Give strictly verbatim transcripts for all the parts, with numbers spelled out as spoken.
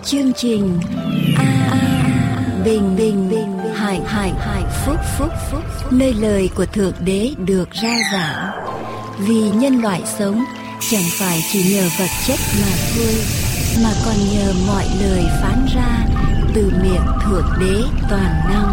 Chương trình A, A Bình Bình Bình Hải Hải Hải Phúc Phúc Phúc nơi lời của Thượng Đế được rao giảng. Vì nhân loại sống chẳng phải chỉ nhờ vật chất mà thôi, mà còn nhờ mọi lời phán ra từ miệng Thượng Đế toàn năng.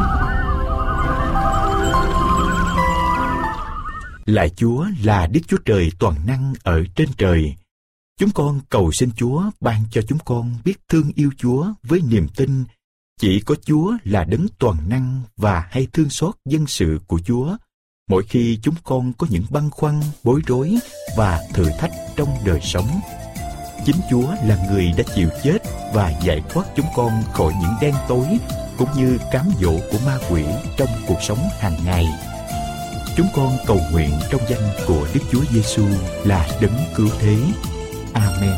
Lạy Chúa là Đức Chúa Trời toàn năng ở trên trời. Chúng con cầu xin Chúa ban cho chúng con biết thương yêu Chúa với niềm tin chỉ có Chúa là đấng toàn năng và hay thương xót dân sự của Chúa mỗi khi chúng con có những băn khoăn, bối rối và thử thách trong đời sống. Chính Chúa là người đã chịu chết và giải thoát chúng con khỏi những đen tối cũng như cám dỗ của ma quỷ trong cuộc sống hàng ngày. Chúng con cầu nguyện trong danh của Đức Chúa Giêsu là đấng cứu thế. Amen.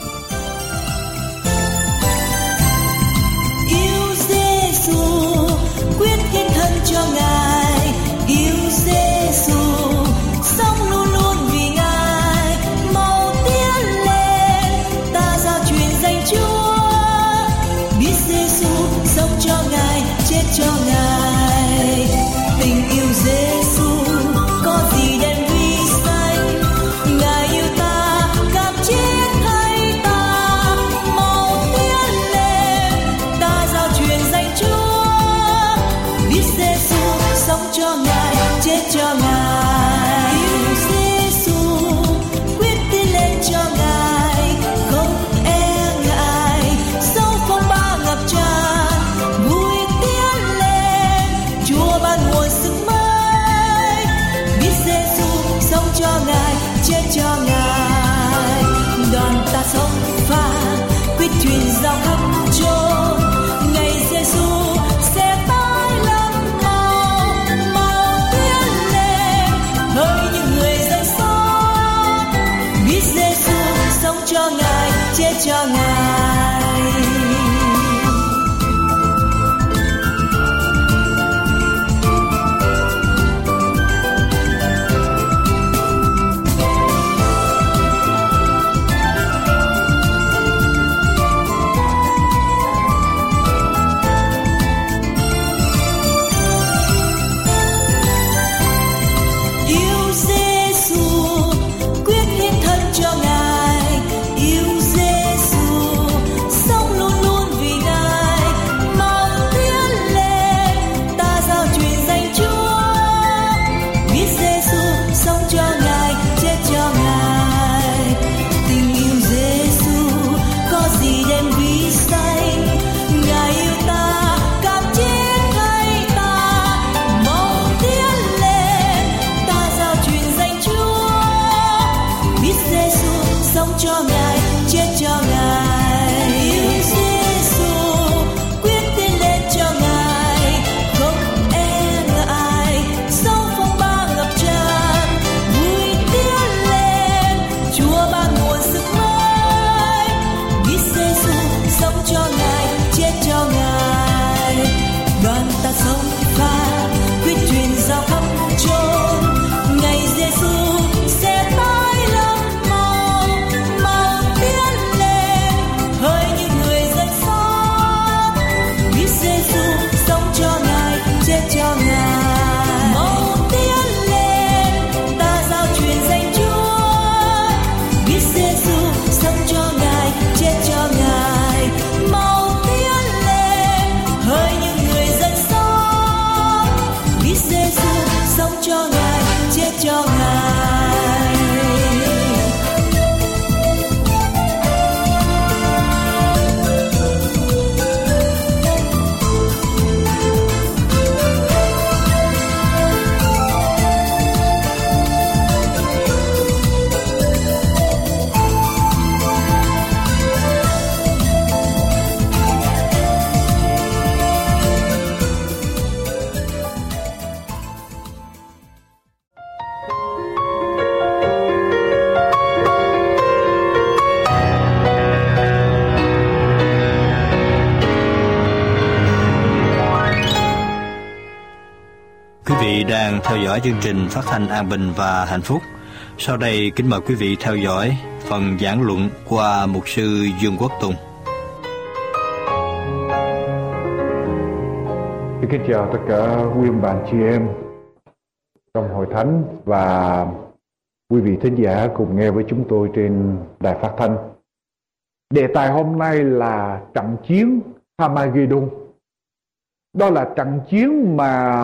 Yêu Giêsu, quyết hiến thân cho Ngài. Yêu Giêsu, sống luôn luôn vì Ngài. Mau tiến lên, ta giao truyền danh Chúa. Biết Giêsu sống cho Ngài, chết cho Ngài. Tình yêu Giêsu có gì đen vi xanh. Ngài yêu ta cảm chết thay ta. Mau tiến lên, ta giao truyền danh Chúa. Biết Giêsu sống cho Ngài, chết cho Ngài. Yêu Giêsu, quyết tiến lên cho Ngài, không e ngại. Dẫu phong ba ngập tràn, vui tiến lên. Chúa ban nguồn sức mới. Biết Giêsu sống cho Ngài, chết cho Ngài. Đoàn ta sống pha, quyết truyền giao khắp chốn. Ngày Giêsu sẽ tái lâm mau, mau tiến lên, hỡi những người dân sống. Biết Giêsu sống cho Ngài, chết cho Ngài. Yêu Giêsu, quyết hiến thân cho Ngài. Yêu Giêsu, sống luôn luôn vì Ngài. Mau tiến lên, ta giao truyền danh Chúa. Biết Giêsu sống cho Ngài, chết cho Ngài. Tình yêu Giêsu có gì đen vi xanh. Ngài yêu ta cảm chết thay ta. Mau tiến lên, ta giao truyền danh Chúa. Biết Giêsu sống cho Ngài, chết cho Ngài. Yêu Giêsu, quyết tiến lên cho Ngài, không e ngại. Dẫu phong ba ngập tràn, vui tiến lên. Chúa ban nguồn sức mới. Biết Giêsu sống cho Ngài, chết cho Ngài. Đoàn ta sống pha, quyết truyền giao khắp chốn. Ngày Giêsu sẽ tái lâm mau, mau tiến lên, hỡi những người dân sống. Biết Giêsu sống cho Ngài, chết cho Ngài. Mau tiến lên, ta giao truyền danh Chúa. Biết Giêsu sống cho Ngài, chết cho Ngài. Mau tiến lên, hỡi những người dân sống. Biết Giêsu sống cho Ngài, chết cho Ngài. Quý vị đang theo dõi chương trình phát thanh An Bình và Hạnh Phúc. Sau đây kính mời quý vị theo dõi phần giảng luận qua mục sư Dương Quốc Tùng. Xin kính chào tất cả quý ông bạn chị em trong hội thánh và quý vị thính giả cùng nghe với chúng tôi trên đài phát thanh. Đề tài hôm nay là trận chiến Armageddon. Đó là trận chiến mà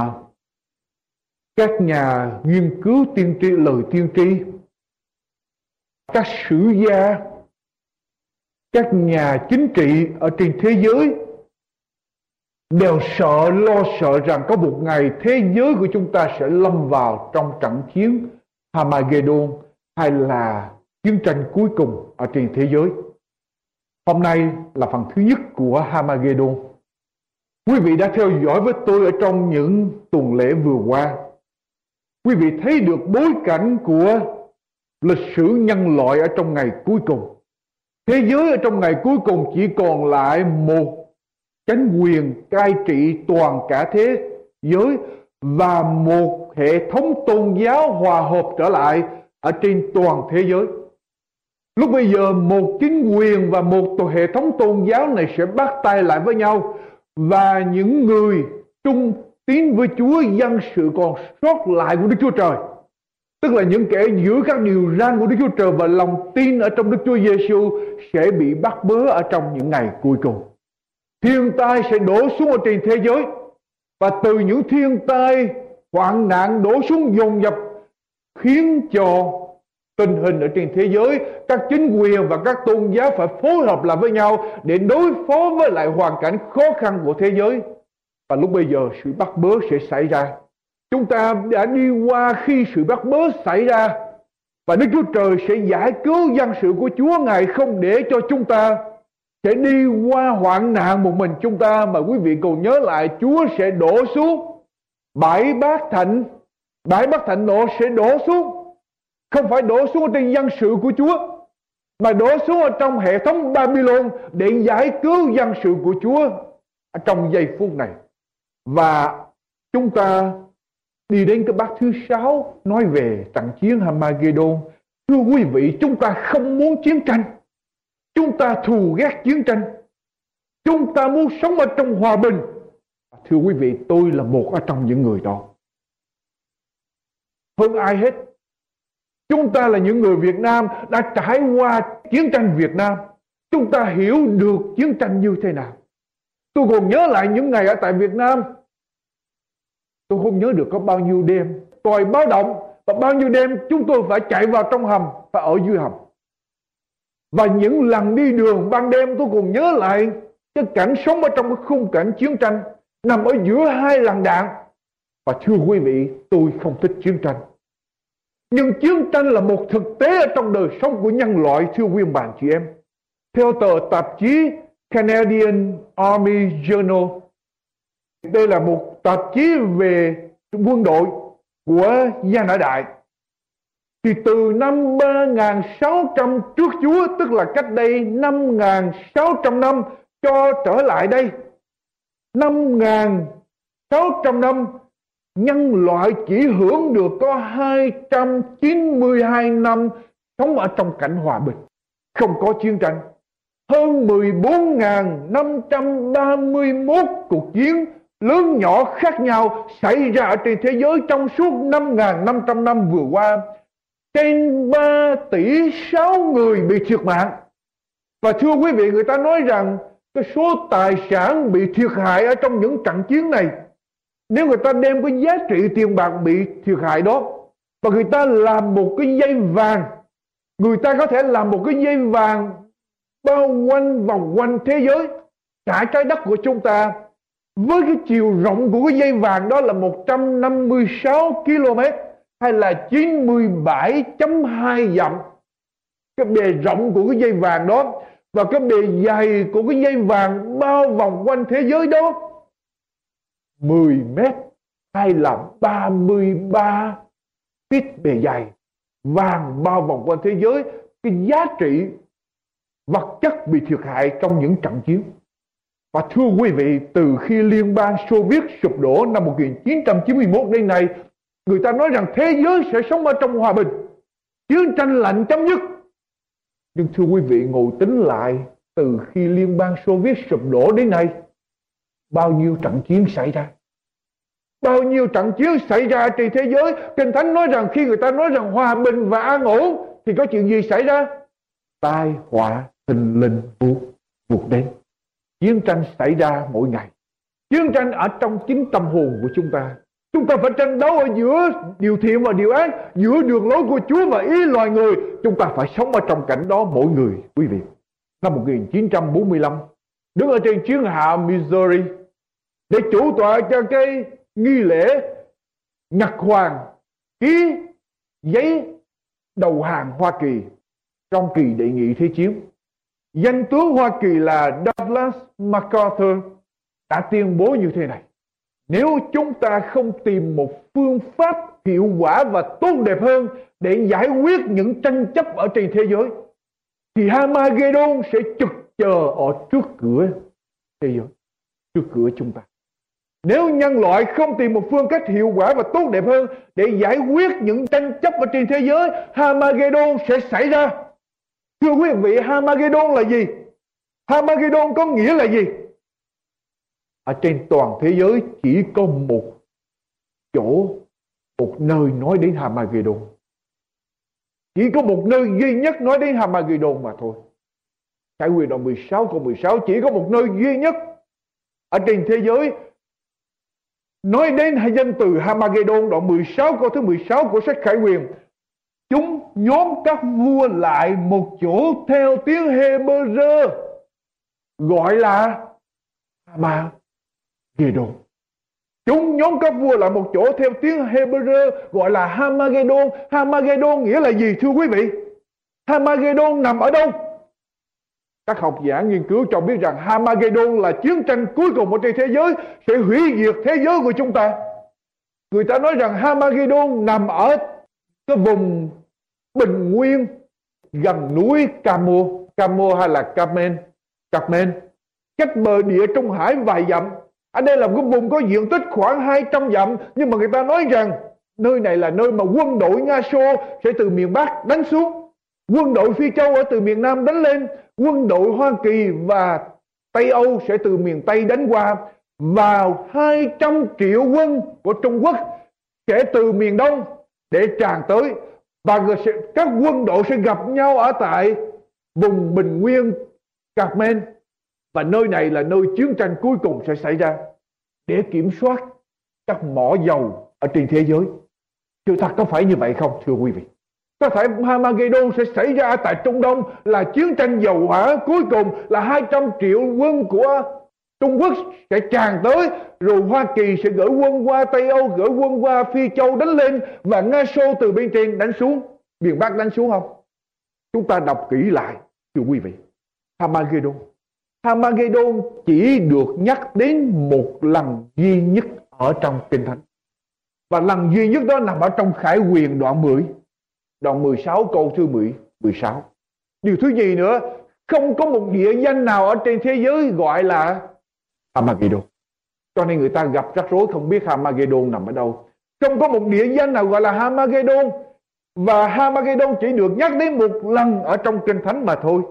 các nhà nghiên cứu tiên tri, lời tiên tri, các sử gia, các nhà chính trị ở trên thế giới đều sợ, lo sợ rằng có một ngày thế giới của chúng ta sẽ lâm vào trong trận chiến Armageddon, hay là chiến tranh cuối cùng ở trên thế giới. Hôm nay là phần thứ nhất của Armageddon. Quý vị đã theo dõi với tôi ở trong những tuần lễ vừa qua. Quý vị thấy được bối cảnh của lịch sử nhân loại ở trong ngày cuối cùng. Thế giới ở trong ngày cuối cùng chỉ còn lại một chánh quyền cai trị toàn cả thế giới và một hệ thống tôn giáo hòa hợp trở lại ở trên toàn thế giới. Lúc bây giờ một chính quyền và một hệ thống tôn giáo này sẽ bắt tay lại với nhau, và những người trung tín với Chúa, dân sự còn sót lại của Đức Chúa Trời, tức là những kẻ giữ các điều răn của Đức Chúa Trời và lòng tin ở trong Đức Chúa Giêsu, sẽ bị bắt bớ ở trong những ngày cuối cùng. Thiên tai sẽ đổ xuống ở trên thế giới, và từ những thiên tai hoạn nạn đổ xuống dồn dập khiến cho tình hình ở trên thế giới, các chính quyền và các tôn giáo phải phối hợp lại với nhau để đối phó với lại hoàn cảnh khó khăn của thế giới. Và lúc bây giờ sự bắt bớ sẽ xảy ra. Chúng ta đã đi qua khi sự bắt bớ xảy ra, và Đức Chúa Trời sẽ giải cứu dân sự của Chúa. Ngài không để cho chúng ta sẽ đi qua hoạn nạn một mình chúng ta, mà quý vị còn nhớ lại Chúa sẽ đổ xuống bãi bát thạnh, bãi bát thạnh nộ sẽ đổ xuống, không phải đổ xuống ở trên dân sự của Chúa, mà đổ xuống ở trong hệ thống Babylon để giải cứu dân sự của Chúa ở trong giây phút này. Và chúng ta đi đến cái bát thứ sáu nói về trận chiến Armageddon. Thưa quý vị, chúng ta không muốn chiến tranh, chúng ta thù ghét chiến tranh, chúng ta muốn sống ở trong hòa bình. Thưa quý vị, tôi là một ở trong những người đó. Hơn ai hết, chúng ta là những người Việt Nam đã trải qua chiến tranh Việt Nam. Chúng ta hiểu được chiến tranh như thế nào. Tôi còn nhớ lại những ngày ở tại Việt Nam. Tôi không nhớ được có bao nhiêu đêm còi báo động, và bao nhiêu đêm chúng tôi phải chạy vào trong hầm, phải ở dưới hầm. Và những lần đi đường ban đêm, tôi còn nhớ lại cái cảnh sống ở trong cái khung cảnh chiến tranh, nằm ở giữa hai làn đạn. Và thưa quý vị, tôi không thích chiến tranh. Nhưng chiến tranh là một thực tế ở trong đời sống của nhân loại, thưa quý bạn chị em. Theo tờ tạp chí Canadian Army Journal, đây là một tạp chí về quân đội của Gia Nã Đại, thì từ năm ba nghìn sáu trăm trước Chúa, tức là cách đây năm nghìn sáu trăm năm cho trở lại đây, năm nghìn sáu trăm năm, nhân loại chỉ hưởng được có hai trăm chín mươi hai năm sống ở trong cảnh hòa bình, không có chiến tranh. Hơn mười bốn nghìn năm trăm ba mươi mốt cuộc chiến lớn nhỏ khác nhau xảy ra ở trên thế giới trong suốt năm nghìn năm trăm năm vừa qua. Trên ba tỷ sáu người bị thiệt mạng. Và thưa quý vị, người ta nói rằng cái số tài sản bị thiệt hại ở trong những trận chiến này, nếu người ta đem cái giá trị tiền bạc bị thiệt hại đó, và người ta làm một cái dây vàng, người ta có thể làm một cái dây vàng bao quanh vòng quanh thế giới, cả trái đất của chúng ta, với cái chiều rộng của cái dây vàng đó là một trăm năm mươi sáu ki lô mét, hay là chín mươi bảy phẩy hai dặm. Cái bề rộng của cái dây vàng đó và cái bề dày của cái dây vàng bao vòng quanh thế giới đó mười mét, hay là ba mươi ba feet bề dày, vàng bao vòng quanh thế giới. Cái giá trị vật chất bị thiệt hại trong những trận chiến. Và thưa quý vị, từ khi Liên bang Xô Viết sụp đổ năm một nghìn chín trăm chín mươi mốt đến nay, người ta nói rằng thế giới sẽ sống ở trong hòa bình, chiến tranh lạnh chấm dứt. Nhưng thưa quý vị, ngồi tính lại, từ khi Liên bang Xô Viết sụp đổ đến nay, bao nhiêu trận chiến xảy ra, Bao nhiêu trận chiến xảy ra trên thế giới. Kinh Thánh nói rằng khi người ta nói rằng hòa bình và an ổn thì có chuyện gì xảy ra? Tai họa thình lình vụt vụt đến. Chiến tranh xảy ra mỗi ngày. Chiến tranh ở trong chính tâm hồn của chúng ta. Chúng ta phải tranh đấu ở giữa điều thiện và điều ác, giữa đường lối của Chúa và ý loài người. Chúng ta phải sống ở trong cảnh đó mỗi người. Quý vị, năm một nghìn chín trăm bốn mươi lăm, đứng ở trên chiến hạm Missouri để chủ tọa cho cái nghi lễ nhật hoàng ký giấy đầu hàng Hoa Kỳ trong kỳ đệ nhị thế chiến. Danh tướng Hoa Kỳ là Douglas MacArthur đã tuyên bố như thế này: nếu chúng ta không tìm một phương pháp hiệu quả và tốt đẹp hơn để giải quyết những tranh chấp ở trên thế giới, thì Hamagedon sẽ trực chờ ở trước cửa thế giới, trước cửa chúng ta. Nếu nhân loại không tìm một phương cách hiệu quả và tốt đẹp hơn để giải quyết những tranh chấp ở trên thế giới, Hamagedon sẽ xảy ra. Thưa quý vị, Hamagedon là gì? Hamagedon có nghĩa là gì? Ở trên toàn thế giới chỉ có một chỗ, một nơi nói đến Hamagedon. Chỉ có một nơi duy nhất nói đến Hamagedon mà thôi. Khải Huyền đoạn mười sáu câu mười sáu, chỉ có một nơi duy nhất ở trên thế giới nói đến danh từ Hamagedon. Đoạn mười sáu câu thứ mười sáu của sách Khải Huyền: chúng nhóm các vua lại một chỗ theo tiếng Hebrew gọi là Hamagedon. Chúng nhóm các vua lại một chỗ theo tiếng Hebrew gọi là Hamagedon. Hamagedon nghĩa là gì thưa quý vị? Hamagedon nằm ở đâu? Các học giả nghiên cứu cho biết rằng Hamagedon là chiến tranh cuối cùng ở trên thế giới, sẽ hủy diệt thế giới của chúng ta. Người ta nói rằng Hamagedon nằm ở cái vùng bình nguyên gần núi Camo, Camo hay là Carmen, Carmen, cách bờ địa Trung Hải vài dặm. Ở đây là một cái vùng có diện tích khoảng hai trăm dặm, nhưng mà người ta nói rằng nơi này là nơi mà quân đội Nga Xô sẽ từ miền Bắc đánh xuống, quân đội Phi Châu ở từ miền Nam đánh lên, quân đội Hoa Kỳ và Tây Âu sẽ từ miền Tây đánh qua, và hai trăm triệu quân của Trung Quốc sẽ từ miền Đông để tràn tới, và các quân đội sẽ gặp nhau ở tại vùng bình nguyên Carmen, và nơi này là nơi chiến tranh cuối cùng sẽ xảy ra để kiểm soát các mỏ dầu ở trên thế giới. Sự thật có phải như vậy không thưa quý vị? Có phải Hamagedon sẽ xảy ra tại Trung Đông, là chiến tranh dầu hỏa cuối cùng, là hai trăm triệu quân của Trung Quốc sẽ tràn tới, rồi Hoa Kỳ sẽ gửi quân qua Tây Âu, gửi quân qua Phi Châu đánh lên, và Nga Xô từ bên trên đánh xuống, miền Bắc đánh xuống không? Chúng ta đọc kỹ lại thưa quý vị. Hamagedon Hamagedon chỉ được nhắc đến một lần duy nhất ở trong Kinh Thánh, và lần duy nhất đó nằm ở trong Khải Huyền đoạn mười, đoạn mười sáu câu thứ mười sáu. Điều thứ gì nữa? Không có một địa danh nào ở trên thế giới gọi là Hamagedon, cho nên người ta gặp rắc rối không biết Hamagedon nằm ở đâu. Không có một địa danh nào gọi là Hamagedon, và Hamagedon chỉ được nhắc đến một lần ở trong Kinh Thánh mà thôi.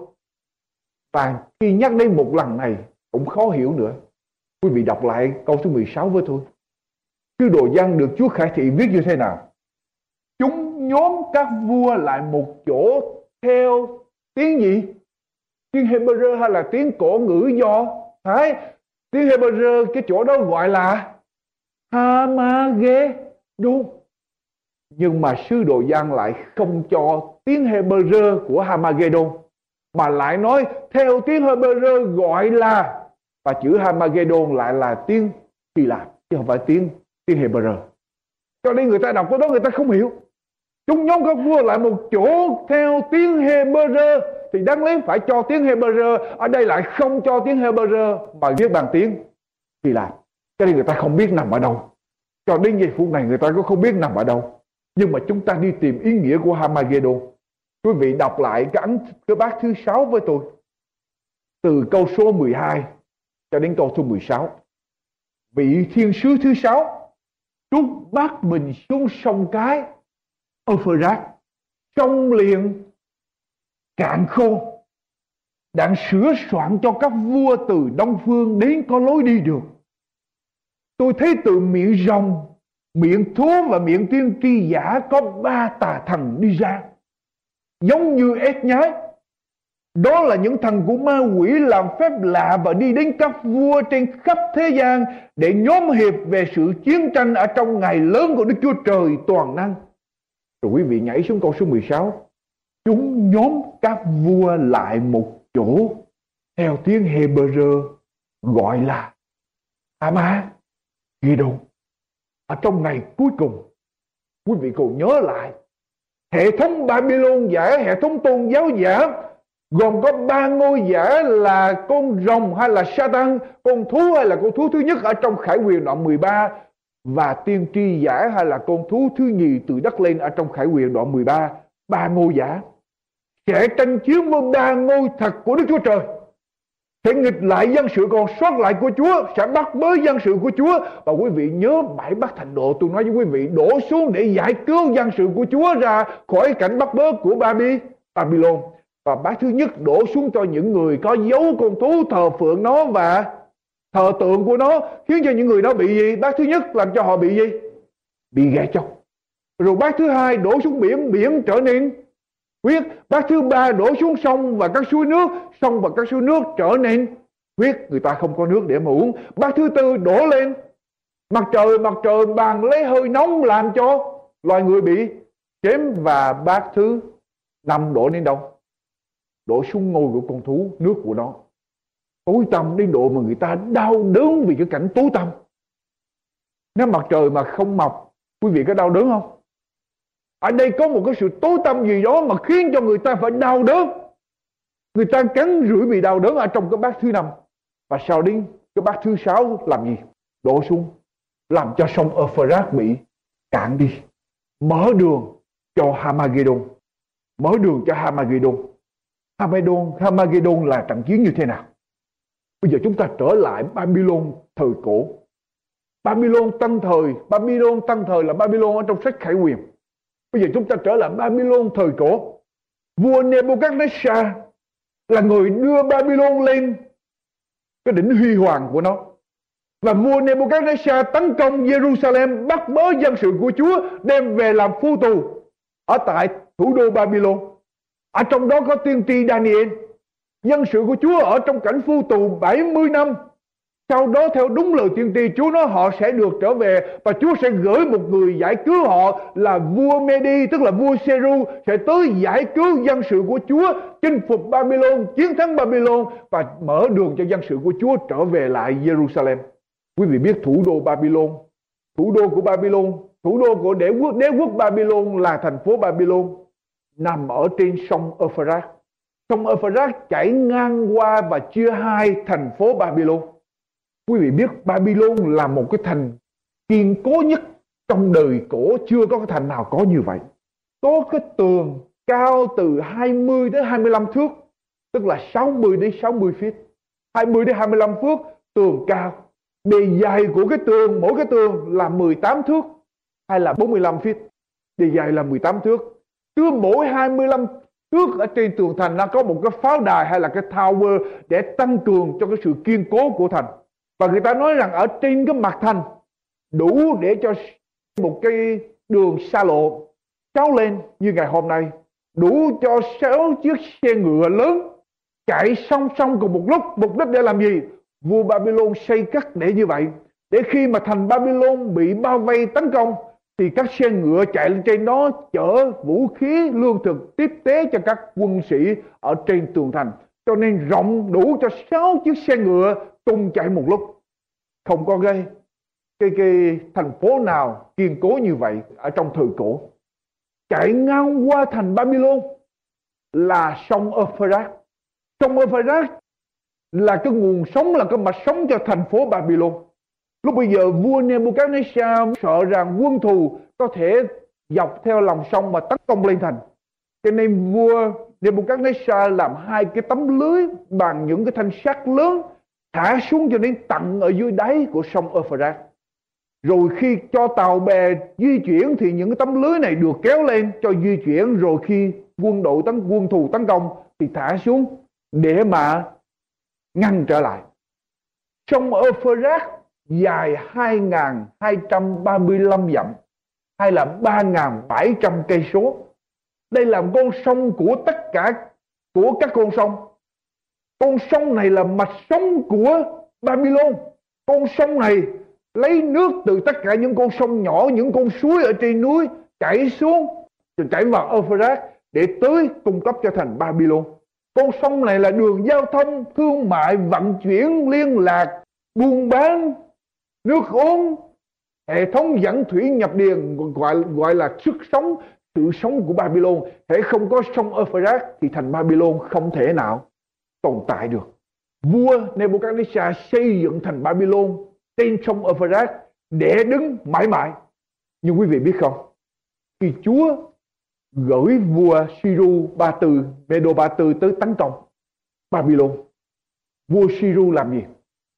Và khi nhắc đến một lần này cũng khó hiểu nữa. Quý vị đọc lại câu thứ mười sáu với tôi. Sứ đồ Giăng được Chúa khải thị viết như thế nào? Chúng nhóm các vua lại một chỗ theo tiếng gì? Tiếng Hebrew hay là tiếng cổ ngữ Do Thái? Tiếng Hebrew cái chỗ đó gọi là Hamagedon. Nhưng mà sứ đồ Giăng lại không cho tiếng Hebrew của Hamagedon, mà lại nói theo tiếng Hebrew gọi là, và chữ Hamagedon lại là tiếng Hy Lạp chứ không phải tiếng tiếng Hebrew. Cho nên người ta đọc cái đó người ta không hiểu. Chúng nhóm các vua lại một chỗ theo tiếng Hebrew thì đáng lẽ phải cho tiếng Hebrew, ở đây lại không cho tiếng Hebrew mà viết bằng tiếng Hy Lạp. Cho nên người ta không biết nằm ở đâu. Cho đến giây phút này người ta cũng không biết nằm ở đâu. Nhưng mà chúng ta đi tìm ý nghĩa của Hamagedon. Quý vị đọc lại cái ấn cái bát thứ sáu với tôi, từ câu số mười hai cho đến câu số mười sáu. Vị thiên sứ thứ sáu trút bát mình xuống sông Cái Euphrates, sông liền cạn khô, đặng sửa soạn cho các vua từ đông phương đến có lối đi được. tôi thấy từ miệng rồng, miệng thú và miệng tiên tri giả có ba tà thần đi ra, giống như ếch nhái. Đó là những thần của ma quỷ làm phép lạ và đi đến các vua trên khắp thế gian để nhóm hiệp về sự chiến tranh ở trong ngày lớn của Đức Chúa Trời toàn năng. Rồi quý vị nhảy xuống câu số mười sáu. Chúng nhóm các vua lại một chỗ, theo tiếng Hebrew gọi là Armageddon. Ở trong ngày cuối cùng, quý vị còn nhớ lại, hệ thống Babylon giả, hệ thống tôn giáo giả, gồm có ba ngôi giả là con rồng hay là Satan, con thú hay là con thú thứ nhất ở trong Khải Huyền đoạn mười ba, và tiên tri giả hay là con thú thứ nhì từ đất lên ở trong Khải Huyền đoạn mười ba. Ba ngôi giả sẽ tranh chiến với ba ngôi thật của Đức Chúa Trời, sẽ nghịch lại dân sự còn sót lại của Chúa, sẽ bắt bớ dân sự của Chúa. Và quý vị nhớ bãi Bắc Thành Độ, tôi nói với quý vị, đổ xuống để giải cứu dân sự của Chúa ra khỏi cảnh bắt bớ của Babylon. Và bát thứ nhất đổ xuống cho những người có dấu con thú, thờ phượng nó và thờ tượng của nó, khiến cho những người đó bị gì? Bát thứ nhất làm cho họ bị gì? Bị ghẻ chọc. Rồi bát thứ hai đổ xuống biển, biển trở nên huyết. Bát thứ ba đổ xuống sông và các suối nước, sông và các suối nước trở nên huyết, người ta không có nước để mà uống. Bát thứ tư đổ lên mặt trời, mặt trời bàn lấy hơi nóng làm cho loài người bị chém. Và bát thứ năm đổ đến đâu? Đổ xuống ngôi của con thú, nước của nó tối tăm đến độ mà người ta đau đớn vì cái cảnh tối tăm. Nếu mặt trời mà không mọc, quý vị có đau đớn không? Ở đây có một cái sự tối tăm gì đó mà khiến cho người ta phải đau đớn. Người ta cắn rưỡi vì đau đớn ở trong cái bát thứ năm. Và sau đến cái bát thứ sáu làm gì? Đổ xuống, làm cho sông Euphrates bị cạn đi, mở đường cho Armageddon. Mở đường cho Armageddon. Armageddon, Armageddon là trận chiến như thế nào? Bây giờ chúng ta trở lại Babylon thời cổ. Babylon tân thời, Babylon tân thời là Babylon ở trong sách Khải Huyền. Bây giờ chúng ta trở lại Babylon thời cổ. Vua Nebuchadnezzar là người đưa Babylon lên cái đỉnh huy hoàng của nó. Và vua Nebuchadnezzar tấn công Jerusalem, bắt bớ dân sự của Chúa, đem về làm phu tù ở tại thủ đô Babylon. Ở trong đó có tiên tri Daniel. Dân sự của Chúa ở trong cảnh phu tù bảy mươi năm. Sau đó theo đúng lời tiên tri Chúa nói họ sẽ được trở về, và Chúa sẽ gửi một người giải cứu họ là vua Medi, tức là vua Seru, sẽ tới giải cứu dân sự của Chúa, chinh phục Babylon, chiến thắng Babylon và mở đường cho dân sự của Chúa trở về lại Jerusalem. Quý vị biết thủ đô Babylon, thủ đô của Babylon, thủ đô của đế quốc, đế quốc Babylon là thành phố Babylon, nằm ở trên sông Euphrates. Sông Euphrates chảy ngang qua và chia hai thành phố Babylon. Quý vị biết Babylon là một cái thành kiên cố nhất trong đời cổ, chưa có cái thành nào có như vậy. Có cái tường cao từ hai mươi đến hai mươi lăm thước, tức là sáu mươi đến sáu mươi feet. hai mươi đến hai mươi lăm thước tường cao. Bề dài của cái tường, mỗi cái tường là mười tám thước hay là bốn mươi lăm feet. Bề dài là mười tám thước. Cứ mỗi hai mươi lăm thước ở trên tường thành nó có một cái pháo đài hay là cái tower để tăng cường cho cái sự kiên cố của thành. Và người ta nói rằng ở trên cái mặt thành đủ để cho một cái đường xa lộ kéo lên như ngày hôm nay, đủ cho sáu chiếc xe ngựa lớn chạy song song cùng một lúc. Mục đích để làm gì? Vua Babylon xây cất để như vậy, để khi mà thành Babylon bị bao vây tấn công thì các xe ngựa chạy lên trên đó chở vũ khí, lương thực tiếp tế cho các quân sĩ ở trên tường thành. Cho nên rộng đủ cho sáu chiếc xe ngựa cùng chạy một lúc. Không có cái, cái, cái thành phố nào kiên cố như vậy ở trong thời cổ. Chạy ngang qua thành Babylon là sông Euphrates. Sông Euphrates là cái nguồn sống, là cái mạch sống cho thành phố Babylon. Lúc bây giờ vua Nebuchadnezzar sợ rằng quân thù có thể dọc theo lòng sông mà tấn công lên thành. Cho nên vua Nebuchadnezzar làm hai cái tấm lưới bằng những cái thanh sắt lớn thả xuống cho đến tận ở dưới đáy của sông Euphrates. Rồi khi cho tàu bè di chuyển thì những cái tấm lưới này được kéo lên cho di chuyển. Rồi khi quân đội tấn quân thù tấn công thì thả xuống để mà ngăn trở lại. Sông Euphrates dài hai nghìn hai trăm ba mươi lăm dặm, hay là ba nghìn bảy trăm cây số. Đây là con sông của tất cả của các con sông. Con sông này là mạch sống của Babylon. Con sông này lấy nước từ tất cả những con sông nhỏ, những con suối ở trên núi chảy xuống, rồi chảy vào Euphrates để tới cung cấp cho thành Babylon. Con sông này là đường giao thông, thương mại, vận chuyển, liên lạc, buôn bán, nước uống, hệ thống dẫn thủy nhập điền, gọi gọi là sức sống, sự sống của Babylon. Hễ không có sông Euphrates thì thành Babylon không thể nào tồn tại được. Vua Nebuchadnezzar xây dựng thành Babylon trên sông Euphrates để đứng mãi mãi. Nhưng quý vị biết không, khi Chúa gửi vua Siru Ba Tư, Medo Ba Tư tới tấn công Babylon, vua Siru làm gì?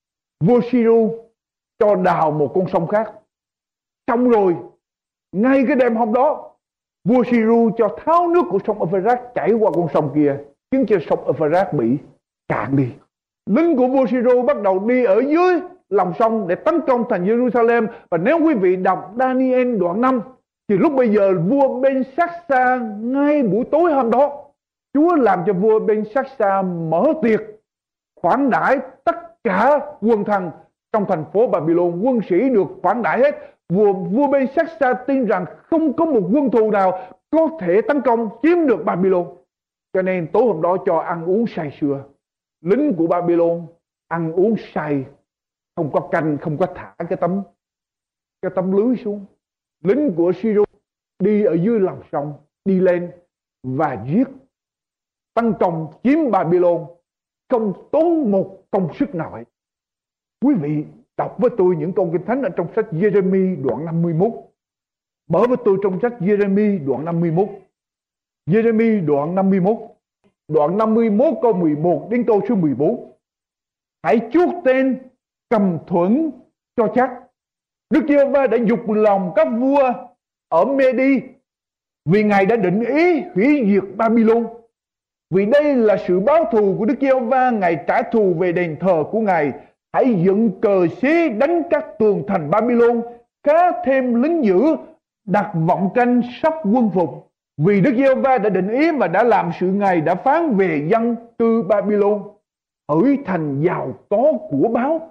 Vua Siru cho đào một con sông khác. Xong rồi, ngay cái đêm hôm đó, vua Siru cho tháo nước của sông Euphrates chảy qua con sông kia, khiến cho sông Euphrates bị cạn đi. Lính của vua Siru bắt đầu đi ở dưới lòng sông để tấn công thành Jerusalem. Và nếu quý vị đọc Daniel đoạn năm, thì lúc bây giờ vua Ben-Saxa ngay buổi tối hôm đó, Chúa làm cho vua Ben-Saxa mở tiệc khoản đãi tất cả quân thần trong thành phố Babylon. Quân sĩ được khoản đãi hết. Vua, vua Ben-Saxa tin rằng không có một quân thù nào có thể tấn công chiếm được Babylon. Cho nên tối hôm đó cho ăn uống say sưa. Lính của Babylon ăn uống say, không có canh, không có thả cái tấm cái tấm lưới xuống. Lính của Siru đi ở dưới lòng sông, đi lên và giết, tấn công chiếm Babylon, không tốn một công sức nào hết. Quý vị đọc với tôi những câu kinh thánh ở trong sách Giê-rê-mi đoạn năm mươi mốt. Mở với tôi trong sách Giê-rê-mi đoạn năm mươi mốt. Giê-rê-mi đoạn năm mươi mốt, đoạn năm mươi mốt câu mười một đến câu số mười bốn. Hãy chuốt tên cầm thuẫn cho chắc. Đức Giê-hô-va đã dục lòng các vua ở Mê-đi, vì Ngài đã định ý hủy diệt Babylon. Vì đây là sự báo thù của Đức Giê-hô-va, Ngài trả thù về đền thờ của Ngài. Hãy dựng cờ xí đánh các tường thành Babylon, khá thêm lính giữ, đặt vọng canh sắp quân phục. Vì Đức Giê-hô-va đã định ý và đã làm sự Ngài đã phán về dân cư Babylon. Hỡi thành giàu có của báu,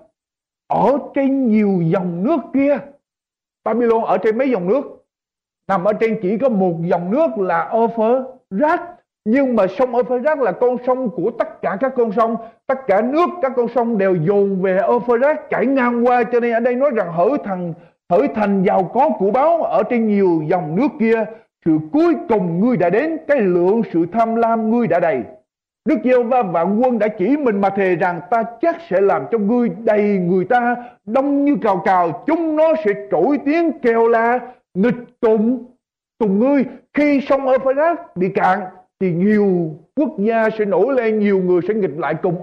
ở trên nhiều dòng nước kia. Babylon ở trên mấy dòng nước? Nằm ở trên chỉ có một dòng nước là Euphrates. Nhưng mà sông Euphrates là con sông của tất cả các con sông. Tất cả nước các con sông đều dồn về Euphrates chảy ngang qua. Cho nên ở đây nói rằng hỡi thành, hỡi thành giàu có của báu, ở trên nhiều dòng nước kia. Sự cuối cùng ngươi đã đến, cái lượng sự tham lam ngươi đã đầy. Đức Giê-hô-va vạn quân đã chỉ mình mà thề rằng ta chắc sẽ làm cho ngươi đầy người ta, đông như cào cào. Chúng nó sẽ trỗi tiếng kêu la nghịch cùng cùng ngươi. Khi sông Euphrates bị cạn thì nhiều quốc gia sẽ nổi lên, nhiều người sẽ nghịch lại cùng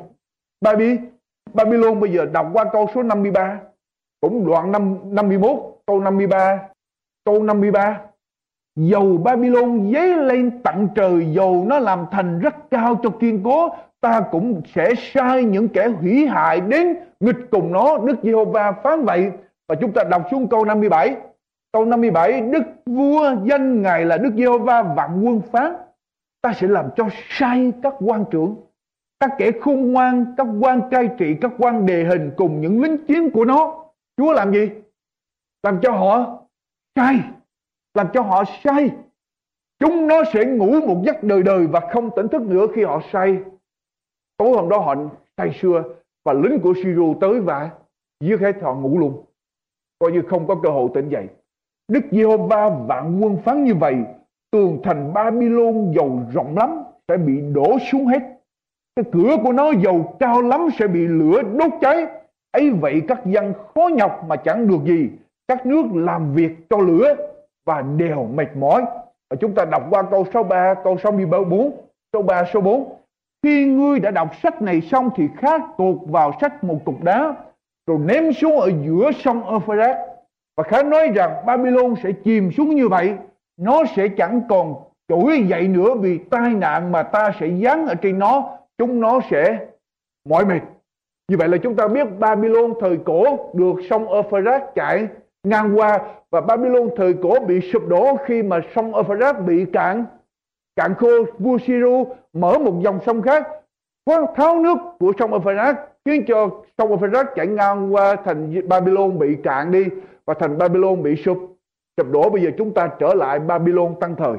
Babylon. Bây giờ đọc qua câu số năm mươi ba, cũng đoạn năm mươi mốt câu năm mươi ba. Câu năm mươi ba: dầu Babylon dấy lên tận trời, dầu nó làm thành rất cao cho kiên cố, ta cũng sẽ sai những kẻ hủy hại đến nghịch cùng nó. Đức Giê-hô-va phán vậy. Và chúng ta đọc xuống câu năm mươi bảy. Câu năm mươi bảy: Đức vua danh Ngài là Đức Giê-hô-va vạn quân phán, ta sẽ làm cho sai các quan trưởng, các kẻ khôn ngoan, các quan cai trị, các quan đề hình cùng những lính chiến của nó. Chúa làm gì? Làm cho họ sai. Làm cho họ say. Chúng nó sẽ ngủ một giấc đời đời và không tỉnh thức nữa khi họ say. Tối hôm đó họ say sưa, và lính của Siru tới và giết hết họ, ngủ luôn, coi như không có cơ hội tỉnh dậy. Đức Giê-hô-va vạn quân phán như vậy: tường thành Babylon dầu rộng lắm sẽ bị đổ xuống hết, cái cửa của nó dầu cao lắm sẽ bị lửa đốt cháy. Ấy vậy các dân khó nhọc mà chẳng được gì, các nước làm việc cho lửa và đều mệt mỏi. Và chúng ta đọc qua câu số ba, câu sáu mươi bốn, số ba, số bốn. Khi ngươi đã đọc sách này xong thì khá cột vào sách một cục đá, rồi ném xuống ở giữa sông Euphrates. Và khá nói rằng Babylon sẽ chìm xuống như vậy, nó sẽ chẳng còn trỗi dậy nữa vì tai nạn mà ta sẽ giáng ở trên nó. Chúng nó sẽ mỏi mệt. Như vậy là chúng ta biết Babylon thời cổ được sông Euphrates chảy ngang qua, và Babylon thời cổ bị sụp đổ khi mà sông Euphrates bị cạn cạn khô. Vua Syria mở một dòng sông khác, khoan tháo nước của sông Euphrates, khiến cho sông Euphrates chảy ngang qua thành Babylon bị cạn đi, và thành Babylon bị sụp sụp đổ. Bây giờ chúng ta trở lại Babylon tân thời,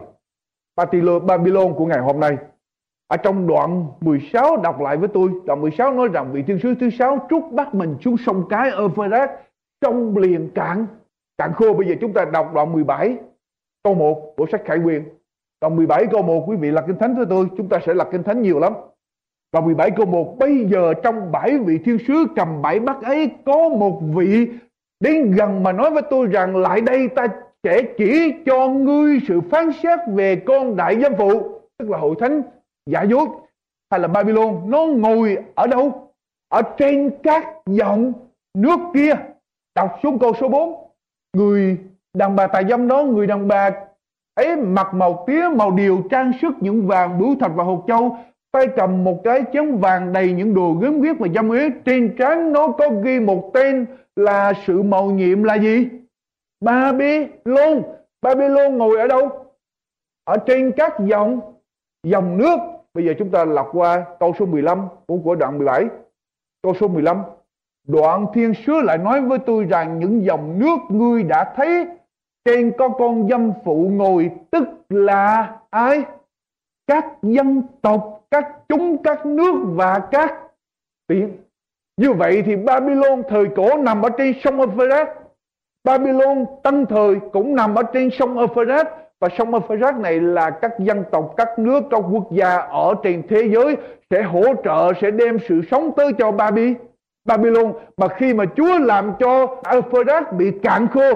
Babylon của ngày hôm nay. Ở trong đoạn mười sáu đọc lại với tôi, đoạn mười sáu nói rằng vị thiên sứ thứ sáu trút bắt mình xuống sông cái Euphrates, sông liền cạn cạn khô. Bây giờ chúng ta đọc đoạn mười bảy câu một của sách Khải Huyền. Đoạn mười bảy câu một, quý vị lật kinh thánh với tôi, chúng ta sẽ lật kinh thánh nhiều lắm. Đoạn mười bảy câu một, bây giờ trong bảy vị thiên sứ cầm bảy bát ấy có một vị đến gần mà nói với tôi rằng, lại đây, ta sẽ chỉ cho ngươi sự phán xét về con đại giám phụ, tức là hội thánh giả dối hay là Babylon. Nó ngồi ở đâu? Ở trên các dòng nước kia. Đọc xuống câu số bốn. Người đàn bà tà dâm đó, người đàn bà ấy mặc màu tía màu điều, trang sức những vàng bửu thạch và hột châu, tay cầm một cái chén vàng đầy những đồ gớm ghiếc và dâm uế. Trên trán nó có ghi một tên là sự mầu nhiệm là gì? Babylon. Babylon ngồi ở đâu? Ở trên các dòng dòng nước. Bây giờ chúng ta lật qua câu số mười lăm của, của đoạn mười bảy. Câu số mười lăm. Đoạn thiên sứ lại nói với tôi rằng, những dòng nước ngươi đã thấy trên có con dâm phụ ngồi, tức là ai? Các dân tộc, các chúng, các nước và các tiếng. Như vậy thì Babylon thời cổ nằm ở trên sông Euphrates, Babylon tân thời cũng nằm ở trên sông Euphrates. Và sông Euphrates này là các dân tộc, các nước, các quốc gia ở trên thế giới sẽ hỗ trợ, sẽ đem sự sống tới cho Babylon. Mà khi mà Chúa làm cho Euphrates bị cạn khô,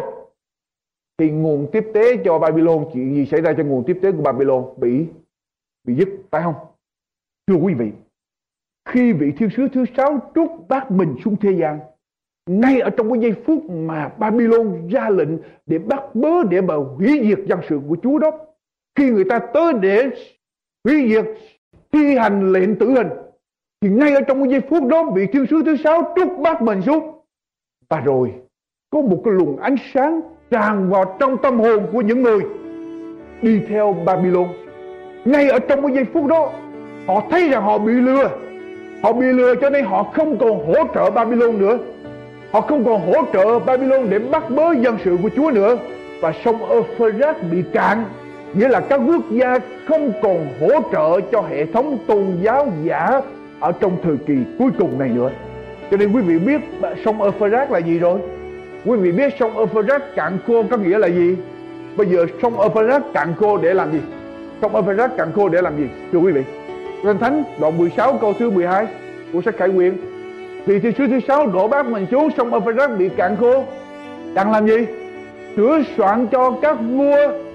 thì nguồn tiếp tế cho Babylon, chuyện gì xảy ra cho nguồn tiếp tế của Babylon? Bị bị dứt, phải không? Thưa quý vị, khi vị thiên sứ thứ sáu trút bát mình xuống thế gian, ngay ở trong cái giây phút mà Babylon ra lệnh để bắt bớ, để mà hủy diệt dân sự của Chúa đó, khi người ta tới để hủy diệt, thi hành lệnh tử hình, thì ngay ở trong cái giây phút đó, vị thiên sứ thứ sáu trút bát mình xuống, và rồi có một cái luồng ánh sáng tràn vào trong tâm hồn của những người đi theo Babylon. Ngay ở trong cái giây phút đó, họ thấy rằng họ bị lừa, họ bị lừa cho nên họ không còn hỗ trợ Babylon nữa. Họ không còn hỗ trợ Babylon để bắt bớ dân sự của Chúa nữa. Và sông Euphrates bị cạn, nghĩa là các quốc gia không còn hỗ trợ cho hệ thống tôn giáo giả ở trong thời kỳ cuối cùng này nữa. Cho nên quý vị biết sông Euphrates là gì rồi? Quý vị biết sông Euphrates cạn khô có nghĩa là gì? Bây giờ sông Euphrates cạn khô để làm gì? Sông Euphrates cạn khô để làm gì? Thưa quý vị, Kinh Thánh đoạn mười sáu câu thứ mười hai của sách Khải Huyền. Vị thiên sứ thứ sáu đổ bát mình xuống sông Euphrates bị cạn khô, đang làm gì? Sửa soạn cho các vua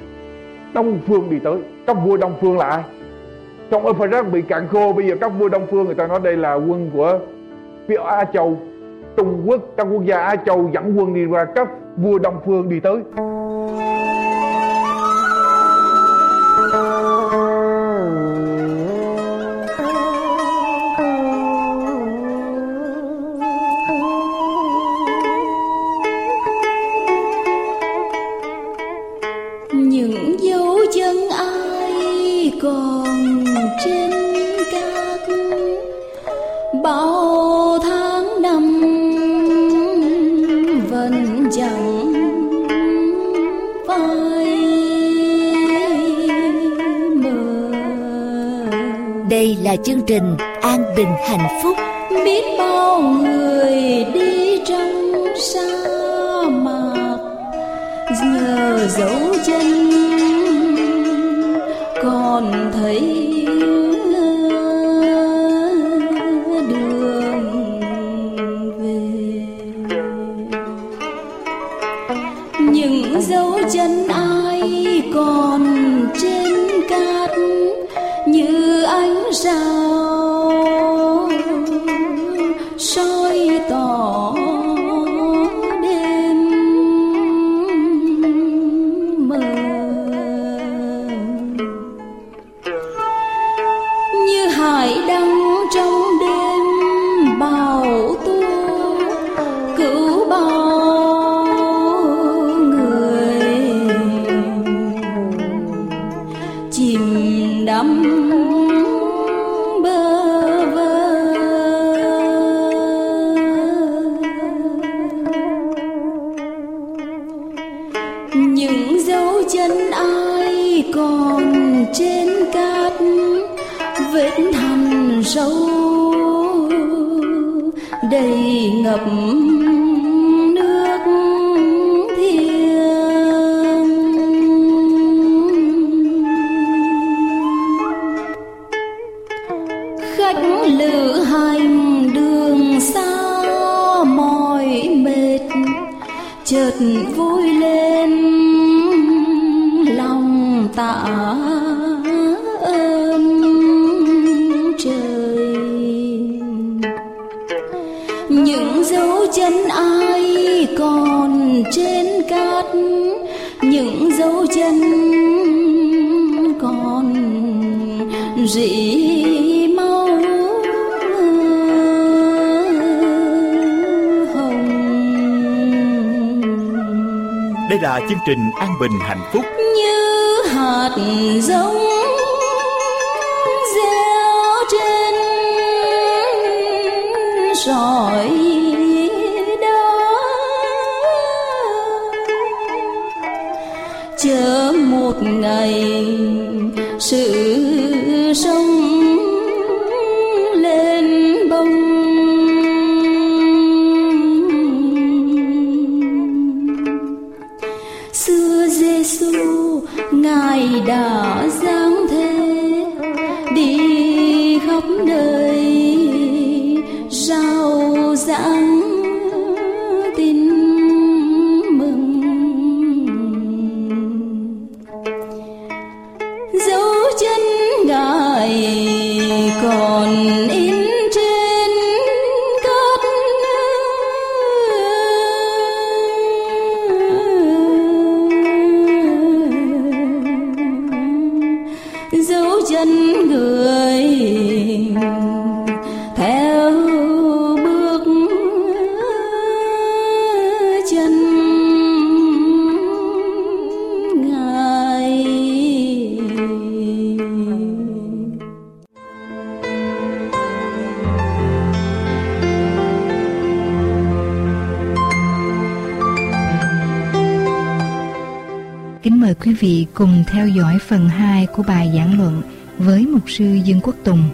Đông Phương đi tới. Các vua Đông Phương là ai? Sông Euphrates bị cạn khô, bây giờ các vua Đông Phương, người ta nói đây là quân của phía Á Châu, Trung Quốc, các quốc gia Á Châu dẫn quân đi qua, các vua Đông Phương đi tới. Những dấu chân ai còn trên các bao tháng năm vẫn chẳng phai mờ. Đây là chương trình An Bình Hạnh Phúc. Biết bao người đi trong sa mạc, nhờ dấu chân còn thấy đường về. Những dấu chân ai còn trên cát như ánh sao soi tỏ đêm mờ. Như hải đăng trong đêm bão những dấu chân ai còn trên cát, vết thằn sâu đầy ngập nước thiêng. Khách lữ hành đường xa mỏi mệt, chợt vui lên lòng tạ ơn trời. Những dấu chân ai còn trên cát, những dấu chân còn rỉ máu hồng. Đây là chương trình An Bình Hạnh Phúc. Như hạt giống gieo trên sỏi đá, chờ một ngày sự sống lên bông. Xưa Giêsu Ngài đã giáng thế đi khắp nơi rao giảng tin mừng. Dấu chân Ngài còn in trên cát, dấu chân người theo bước chân Ngài. Kính mời quý vị cùng theo dõi phần hai của bài giảng luận với mục sư Dương Quốc Tùng.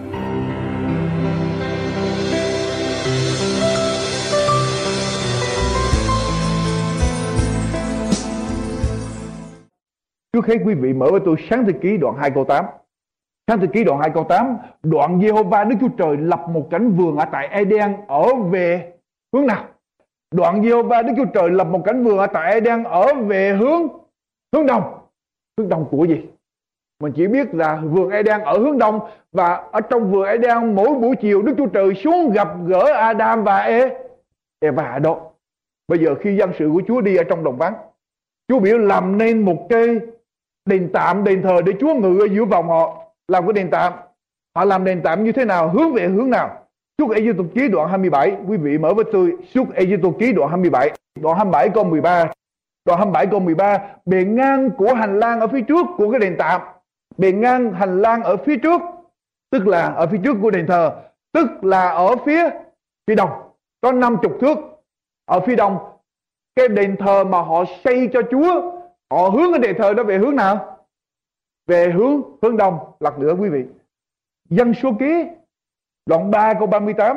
Trước hết quý vị mở với tôi Sáng Thế Ký đoạn hai câu tám. Sáng Thế Ký đoạn hai câu tám, đoạn Giê-hô-va Đức Chúa Trời lập một cánh vườn ở tại Ê-đen ở về hướng nào? Đoạn Giê-hô-va Đức Chúa Trời lập một cánh vườn ở tại Ê-đen ở về hướng hướng đông. Hướng đông của gì? Mình chỉ biết là vườn Ê-đen ở hướng đông, và ở trong vườn Ê-đen mỗi buổi chiều Đức Chúa Trời xuống gặp gỡ Adam và Ê Eva đó. Bây giờ khi dân sự của Chúa đi ở trong đồng vắng, Chúa biểu làm nên một cái đền tạm, đền thờ để Chúa ngự ở giữa vòng họ. Làm cái đền tạm, họ làm đền tạm như thế nào, hướng về hướng nào? Suốt Ê-giê-tô ký đoạn hai mươi bảy, quý vị mở với tôi Suốt Ê-giê-tô ký đoạn hai mươi bảy, đoạn hai mươi bảy câu mười ba. Đoạn hai mươi bảy câu mười ba, bề ngang của hành lang ở phía trước của cái đền tạm, bề ngang hành lang ở phía trước, tức là ở phía trước của đền thờ, tức là ở phía phía đông, có năm chục thước. Ở phía đông, cái đền thờ mà họ xây cho Chúa, họ hướng cái đền thờ đó về hướng nào? Về hướng hướng đông. Lật nữa quý vị, Dân Số Ký đoạn ba câu ba mươi tám.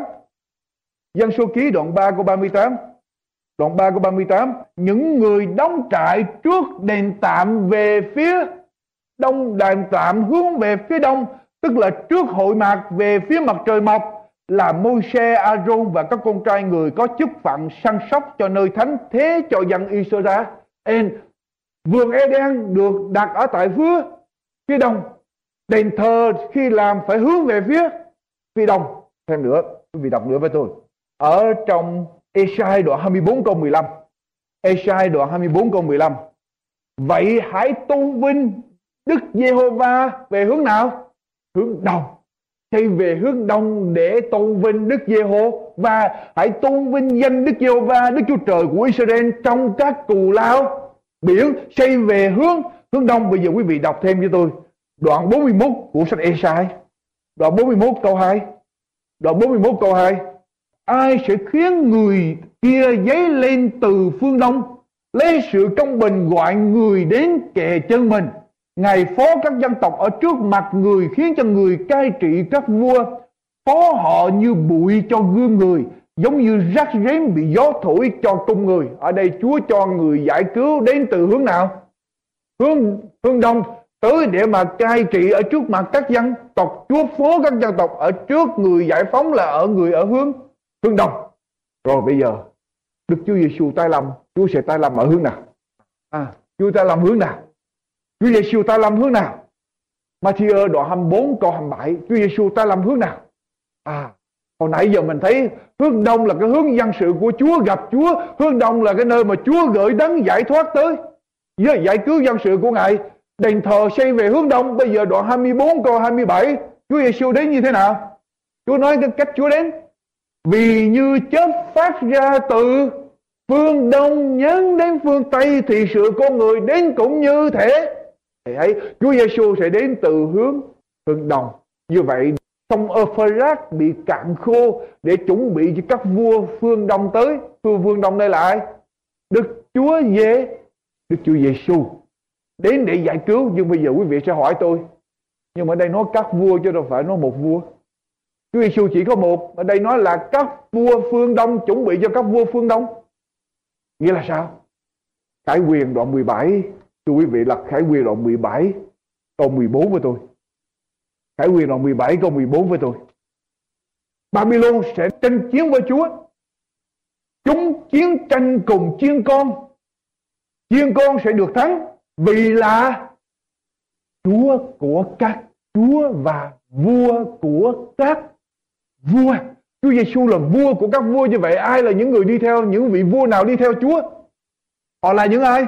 Dân Số Ký đoạn ba câu ba mươi tám. Đoạn ba câu ba mươi tám, những người đóng trại trước đền tạm về phía đông, đền tạm hướng về phía đông, tức là trước hội mạc về phía mặt trời mọc, là Môi-se, A-rôn và các con trai người có chức phận săn sóc cho nơi thánh, thế cho dân Israel. Vườn Ê-đen được đặt ở tại phía phía đông. Đền thờ khi làm phải hướng về phía phía đông. Thêm nữa, quý vị đọc nữa với tôi. Ở trong Ê-sai đoạn hai mươi bốn câu mười lăm. Ê-sai đoạn hai mươi bốn câu mười lăm. Vậy hãy tôn vinh Đức Giê-hô-va về hướng nào? Hướng đông. Xây về hướng đông để tôn vinh Đức Giê-hô-va. Hãy tôn vinh danh Đức Giê-hô-va, Đức Chúa Trời của Israel trong các cù lao biển. Xây về hướng hướng đông. Bây giờ quý vị đọc thêm với tôi đoạn bốn mươi mốt của sách Ê-sai. Đoạn bốn mươi mốt câu hai. Đoạn bốn mươi mốt câu hai. Ai sẽ khiến người kia dấy lên từ phương đông lấy sự công bình gọi người đến kề chân mình. Ngài phó các dân tộc ở trước mặt người, khiến cho người cai trị các vua. Phó họ như bụi cho gươm người, giống như rác rến bị gió thổi cho cung người. Ở đây Chúa cho người giải cứu đến từ hướng nào? Hướng, hướng đông, tới để mà cai trị ở trước mặt các dân tộc. Chúa phó các dân tộc ở trước, người giải phóng là ở người ở hướng hướng đông. Rồi bây giờ Đức Chúa Giêsu tái lâm, Chúa sẽ tái lâm ở hướng nào? À, Chúa tái lâm hướng nào? Chúa Giêsu tái lâm hướng nào? Ma-thi-ơ đoạn hai mươi bốn câu hai mươi bảy, Chúa Giêsu tái lâm hướng nào? À, hồi nãy giờ mình thấy hướng đông là cái hướng dân sự của Chúa gặp Chúa. Hướng đông là cái nơi mà Chúa gửi đấng giải thoát tới, với giải cứu dân sự của Ngài. Đền thờ xây về hướng đông. Bây giờ đoạn hai mươi bốn câu hai mươi bảy, Chúa Giêsu đến như thế nào? Chúa nói cái cách Chúa đến: vì như chớp phát ra từ phương đông nhấn đến phương tây, thì sự con người đến cũng như thế. Thì thấy Chúa Giêsu sẽ đến từ hướng hướng đông. Như vậy sông Euphrates bị cạn khô để chuẩn bị cho các vua phương đông tới. Vua phương đông đây là ai? Đức Chúa Giê Đức Chúa Giêsu đến để giải cứu. Nhưng bây giờ quý vị sẽ hỏi tôi, nhưng mà ở đây nói các vua chứ đâu phải nói một vua. Chúa Giêsu chỉ có một, ở đây nói là các vua phương đông, chuẩn bị cho các vua phương đông. Nghĩa là sao? Khải Huyền đoạn mười bảy, thưa quý vị, là Khải Huyền đoạn mười bảy câu mười bốn với tôi. Khải Huyền đoạn mười bảy câu mười bốn với tôi. Babylon sẽ tranh chiến với Chúa. Chúng chiến tranh cùng chiên con. Chiên con sẽ được thắng, vì là Chúa của các chúa và vua của các vua. Chúa Giêsu là vua của các vua. Như vậy ai là những người đi theo, những vị vua nào đi theo Chúa? Họ là những ai?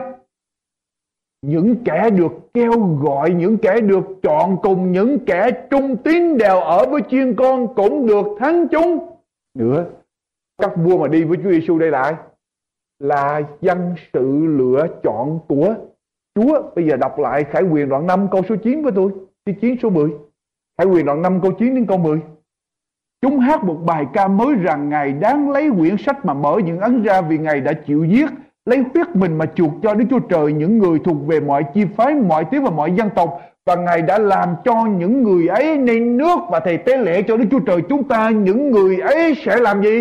Những kẻ được kêu gọi, những kẻ được chọn, cùng những kẻ trung tín đều ở với chiên con cũng được thắng chúng nữa. Các vua mà đi với Chúa Giêsu đây là ai? Là dân sự lựa chọn của Chúa. Bây giờ đọc lại Khải Huyền đoạn năm câu số chín với tôi, đi chín số mười. Khải Huyền đoạn năm câu chín đến câu mười. Chúng hát một bài ca mới rằng Ngài đáng lấy quyển sách mà mở những ấn ra, vì Ngài đã chịu giết, lấy huyết mình mà chuộc cho Đức Chúa Trời những người thuộc về mọi chi phái, mọi tiếng và mọi dân tộc. Và Ngài đã làm cho những người ấy nên nước và thầy tế lễ cho Đức Chúa Trời chúng ta. Những người ấy sẽ làm gì?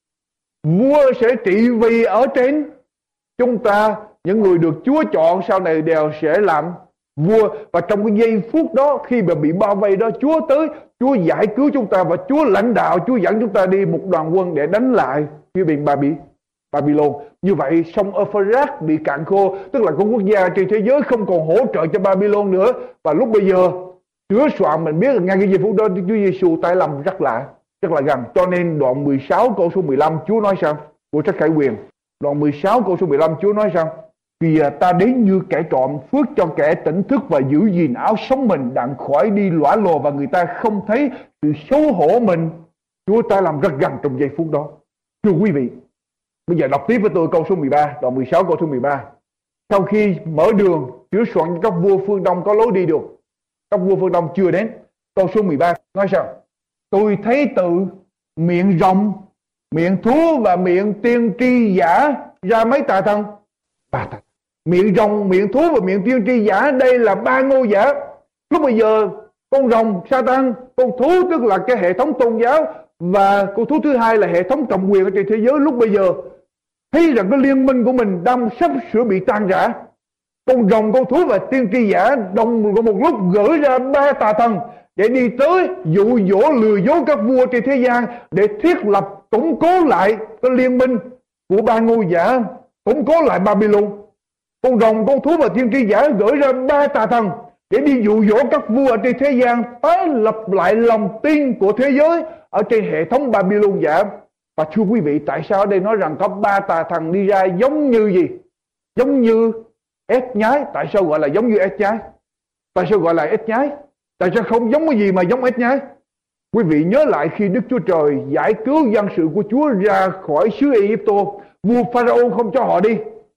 Vua sẽ trị vì ở trên chúng ta. Những người được Chúa chọn sau này đều sẽ làm vua. Và trong cái giây phút đó, khi mà bị bao vây đó, Chúa tới, Chúa giải cứu chúng ta, và Chúa lãnh đạo, Chúa dẫn chúng ta đi một đoàn quân để đánh lại phía biển Babylon. Như vậy sông Euphrates bị cạn khô, tức là các quốc gia trên thế giới không còn hỗ trợ cho Babylon nữa. Và lúc bây giờ sửa soạn, mình biết là ngay cái giây phút đó Chúa Giêsu tái lâm rất là rất là gần. Cho nên đoạn mười sáu câu số mười lăm Chúa nói sao? Của sách Khải Huyền đoạn mười sáu câu số mười lăm Chúa nói sao? Vì ta đến như kẻ trộm, phước cho kẻ tỉnh thức và giữ gìn áo sống mình, đặng khỏi đi lõa lồ và người ta không thấy sự xấu hổ mình. Chúa ta làm rất gần trong giây phút đó. Thưa quý vị, bây giờ đọc tiếp với tôi câu số mười ba, đoạn mười sáu câu số mười ba. Sau khi mở đường chữa soạn cho các vua phương Đông có lối đi được, các vua phương Đông chưa đến. Câu số mười ba nói sao? Tôi thấy từ miệng rồng, miệng thú và miệng tiên tri giả ra mấy tà thần? Ba tà. Miệng rồng, miệng thú và miệng tiên tri giả, đây là ba ngôi giả. Lúc bây giờ con rồng Satan, con thú tức là cái hệ thống tôn giáo, và con thú thứ hai là hệ thống cầm quyền ở trên thế giới. Lúc bây giờ thấy rằng cái liên minh của mình đang sắp sửa bị tan rã. Con rồng, con thú và tiên tri giả đồng một lúc gửi ra ba tà thần để đi tới dụ dỗ lừa dối các vua trên thế gian, để thiết lập củng cố lại cái liên minh của ba ngôi giả, củng cố lại Babylon. Con rồng, con thú và tiên tri giả gửi ra ba tà thần để đi dụ dỗ các vua ở trên thế gian tái lập lại lòng tin của thế giới ở trên hệ thống Babylon giả. Và thưa quý vị, tại sao ở đây nói rằng có ba tà thần đi ra giống như gì? Giống như ếch nhái. Tại sao gọi là giống như ếch nhái? Tại sao gọi là ếch nhái? Tại sao không giống cái gì mà giống ếch nhái? Quý vị nhớ lại khi Đức Chúa Trời giải cứu dân sự của Chúa ra khỏi xứ Ai-Cập, vua Pharaoh không cho họ đi,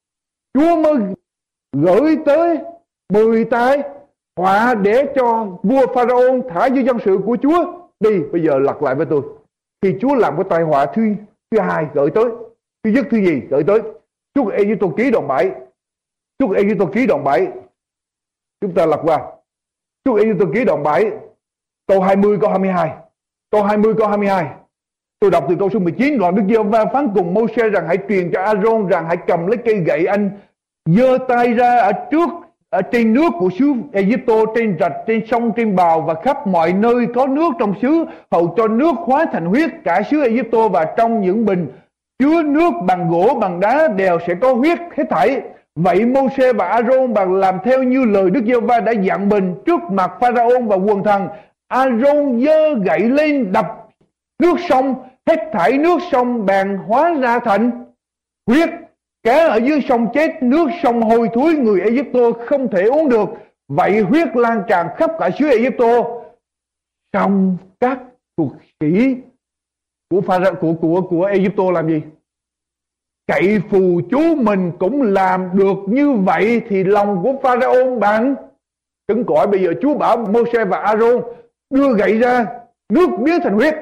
Chúa mới gửi tới mười tai họa để cho vua Pharaoh thả với dân sự của Chúa đi. Bây giờ lật lại với tôi. Khi Chúa làm cái tai họa thứ thứ hai gửi tới, thứ nhất thứ gì gửi tới? Suốt Ê-díp-tô ký đoạn bảy. Suốt Ê-díp-tô ký đoạn bảy. Chúng ta lật qua. Suốt Ê-díp-tô ký đoạn bảy, câu hai mươi câu hai mươi hai. Câu hai mươi câu hai mươi hai. Tôi đọc từ câu số mười chín. Đoạn Đức Giê-hô-va phán cùng Mô-sê rằng hãy truyền cho A-rôn rằng hãy cầm lấy cây gậy anh, giơ tay ra ở trước ở trên nước của xứ Ê-díp-tô, trên rạch, trên sông, trên bào và khắp mọi nơi có nước trong xứ, hầu cho nước hóa thành huyết. Cả xứ Ê-díp-tô và trong những bình chứa nước bằng gỗ bằng đá đều sẽ có huyết hết thảy. Vậy Mô-sê và A-rôn bằng làm theo như lời Đức Giê-hô-va đã dặn mình trước mặt Pharaon và quần thần. A-rôn giơ gậy lên đập nước sông, hết thảy nước sông bèn hóa ra thành huyết. Cá ở dưới sông chết, nước sông hôi thối, người Ê-díp-tô không thể uống được. Vậy huyết lan tràn khắp cả xứ Ê-díp-tô. Xong các thuộc sĩ của Pharaoh của của của Ê-díp-tô làm gì? Cậy phù chú mình cũng làm được như vậy thì lòng của Pharaoh bạn cứng cỏi. Bây giờ Chúa bảo Mô-sê và A-rôn đưa gậy ra, nước biến thành huyết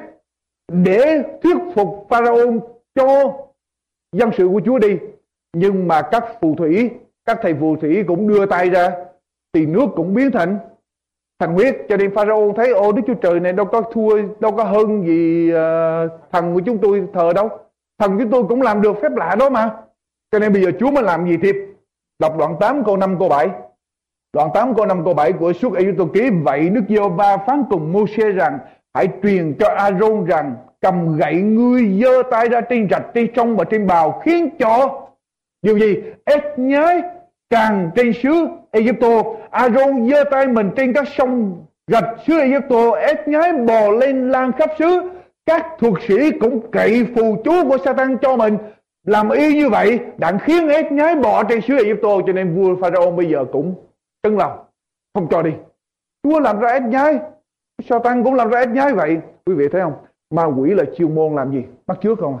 để thuyết phục Pharaoh cho dân sự của Chúa đi. Nhưng mà các phù thủy, các thầy phù thủy cũng đưa tay ra thì nước cũng biến thành thành huyết. Cho nên Pharaoh thấy ô Đức Chúa Trời này đâu có thua, đâu có hơn gì uh, thần của chúng tôi thờ đâu. Thần chúng tôi cũng làm được phép lạ đó mà. Cho nên bây giờ Chúa mới làm gì tiếp? Đọc đoạn tám câu năm câu bảy. Đoạn tám câu năm câu bảy của Suốt Ê-díp-tô ký. Vậy Đức Giê-hô-va phán cùng Mô-sê rằng hãy truyền cho A-rôn rằng cầm gậy ngươi giơ tay ra trên rạch, trên sông và trên bào, khiến cho điều gì? Ếch nhái tràn trên xứ Ê-díp-tô. A-rôn giơ tay mình trên các sông rạch xứ Ê-díp-tô, ếch nhái bò lên lan khắp xứ. Các thuộc sĩ cũng cậy phù chú của Sa-tan cho mình, làm y như vậy đặng khiến ếch nhái bò trên xứ Ê-díp-tô. Cho nên vua Pharaoh bây giờ cũng cứng lòng, không cho đi. Chúa làm ra ếch nhái, Sa-tan cũng làm ra ếch nhái vậy. Quý vị thấy không? Ma quỷ là chuyên môn làm gì? Bắt chước không?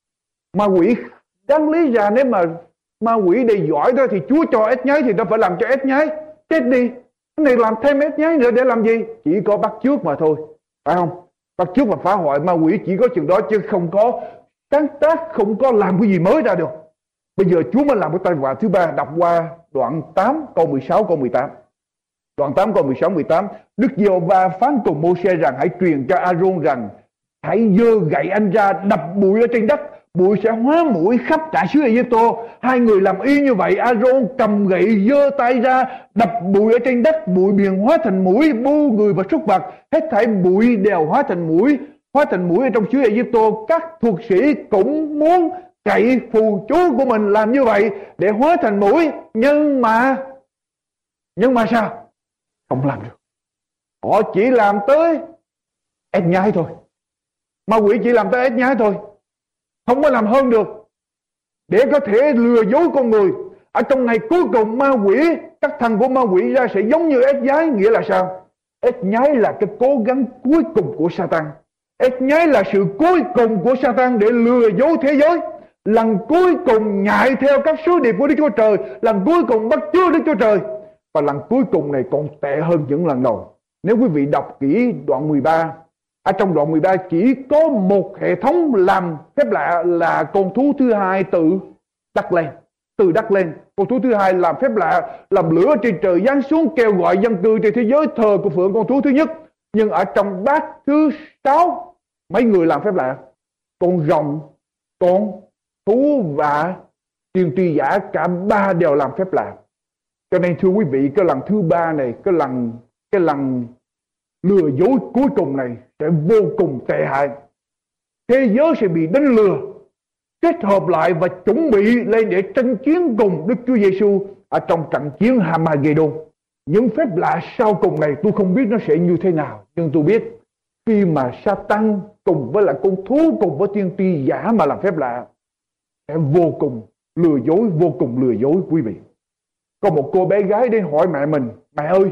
Ma quỷ đáng lý ra nếu mà ma quỷ đầy giỏi đó thì Chúa cho ếch nhái thì nó phải làm cho ếch nhái chết đi. Cái này làm thêm ếch nhái nữa để làm gì? Chỉ có bắt chước mà thôi, phải không? Bắt chước và phá hoại. Ma quỷ chỉ có chừng đó chứ không có sáng tác, không có làm cái gì mới ra được. Bây giờ Chúa mới làm cái tai họa thứ ba. Đọc qua đoạn tám câu mười sáu câu mười tám. Đoạn tám câu mười sáu mười tám. Đức Giê-hô-va phán cùng Mô-sê rằng hãy truyền cho A-rôn rằng hãy giơ gậy anh ra đập bụi ở trên đất, bụi sẽ hóa mũi khắp cả xứ Ê-díp-tô. Hai người làm y như vậy. A-rôn cầm gậy giơ tay ra đập bụi ở trên đất, bụi biển hóa thành mũi, bu người và súc vật, hết thảy bụi đều hóa thành mũi, hóa thành mũi ở trong xứ Ê-díp-tô. Các thuộc sĩ cũng muốn cậy phù chú của mình làm như vậy để hóa thành mũi, nhưng mà nhưng mà sao? Không làm được. Họ chỉ làm tới ếch nhái thôi. Ma quỷ chỉ làm tới ếch nhái thôi, không có làm hơn được để có thể lừa dối con người. Ở trong ngày cuối cùng ma quỷ, các thần của ma quỷ ra sẽ giống như ếch nhái. Nghĩa là sao? Ếch nhái là cái cố gắng cuối cùng của Sa-tan. Ếch nhái là sự cuối cùng của Sa-tan để lừa dối thế giới. Lần cuối cùng nhại theo các sứ điệp của Đức Chúa Trời, lần cuối cùng bắt chước Đức Chúa Trời. Và lần cuối cùng này còn tệ hơn những lần đầu. Nếu quý vị đọc kỹ đoạn mười ba, ở trong đoạn mười ba chỉ có một hệ thống làm phép lạ là con thú thứ hai tự đắc lên. Từ đắc lên, con thú thứ hai làm phép lạ, làm lửa trên trời giáng xuống, kêu gọi dân cư trên thế giới thờ của phượng con thú thứ nhất. Nhưng ở trong bát thứ sáu, mấy người làm phép lạ? Con rồng, con thú và tiên tri giả, cả ba đều làm phép lạ. Cho nên thưa quý vị, cái lần thứ ba này, cái lần cái lần lừa dối cuối cùng này sẽ vô cùng tệ hại. Thế giới sẽ bị đánh lừa, kết hợp lại và chuẩn bị lên để tranh chiến cùng Đức Chúa Giêsu ở trong trận chiến Hamagedon. Những phép lạ sau cùng này tôi không biết nó sẽ như thế nào, nhưng tôi biết khi mà Sa-tan cùng với lại con thú cùng với tiên tri giả mà làm phép lạ sẽ vô cùng lừa dối, vô cùng lừa dối quý vị. Có một cô bé gái đến hỏi mẹ mình: mẹ ơi,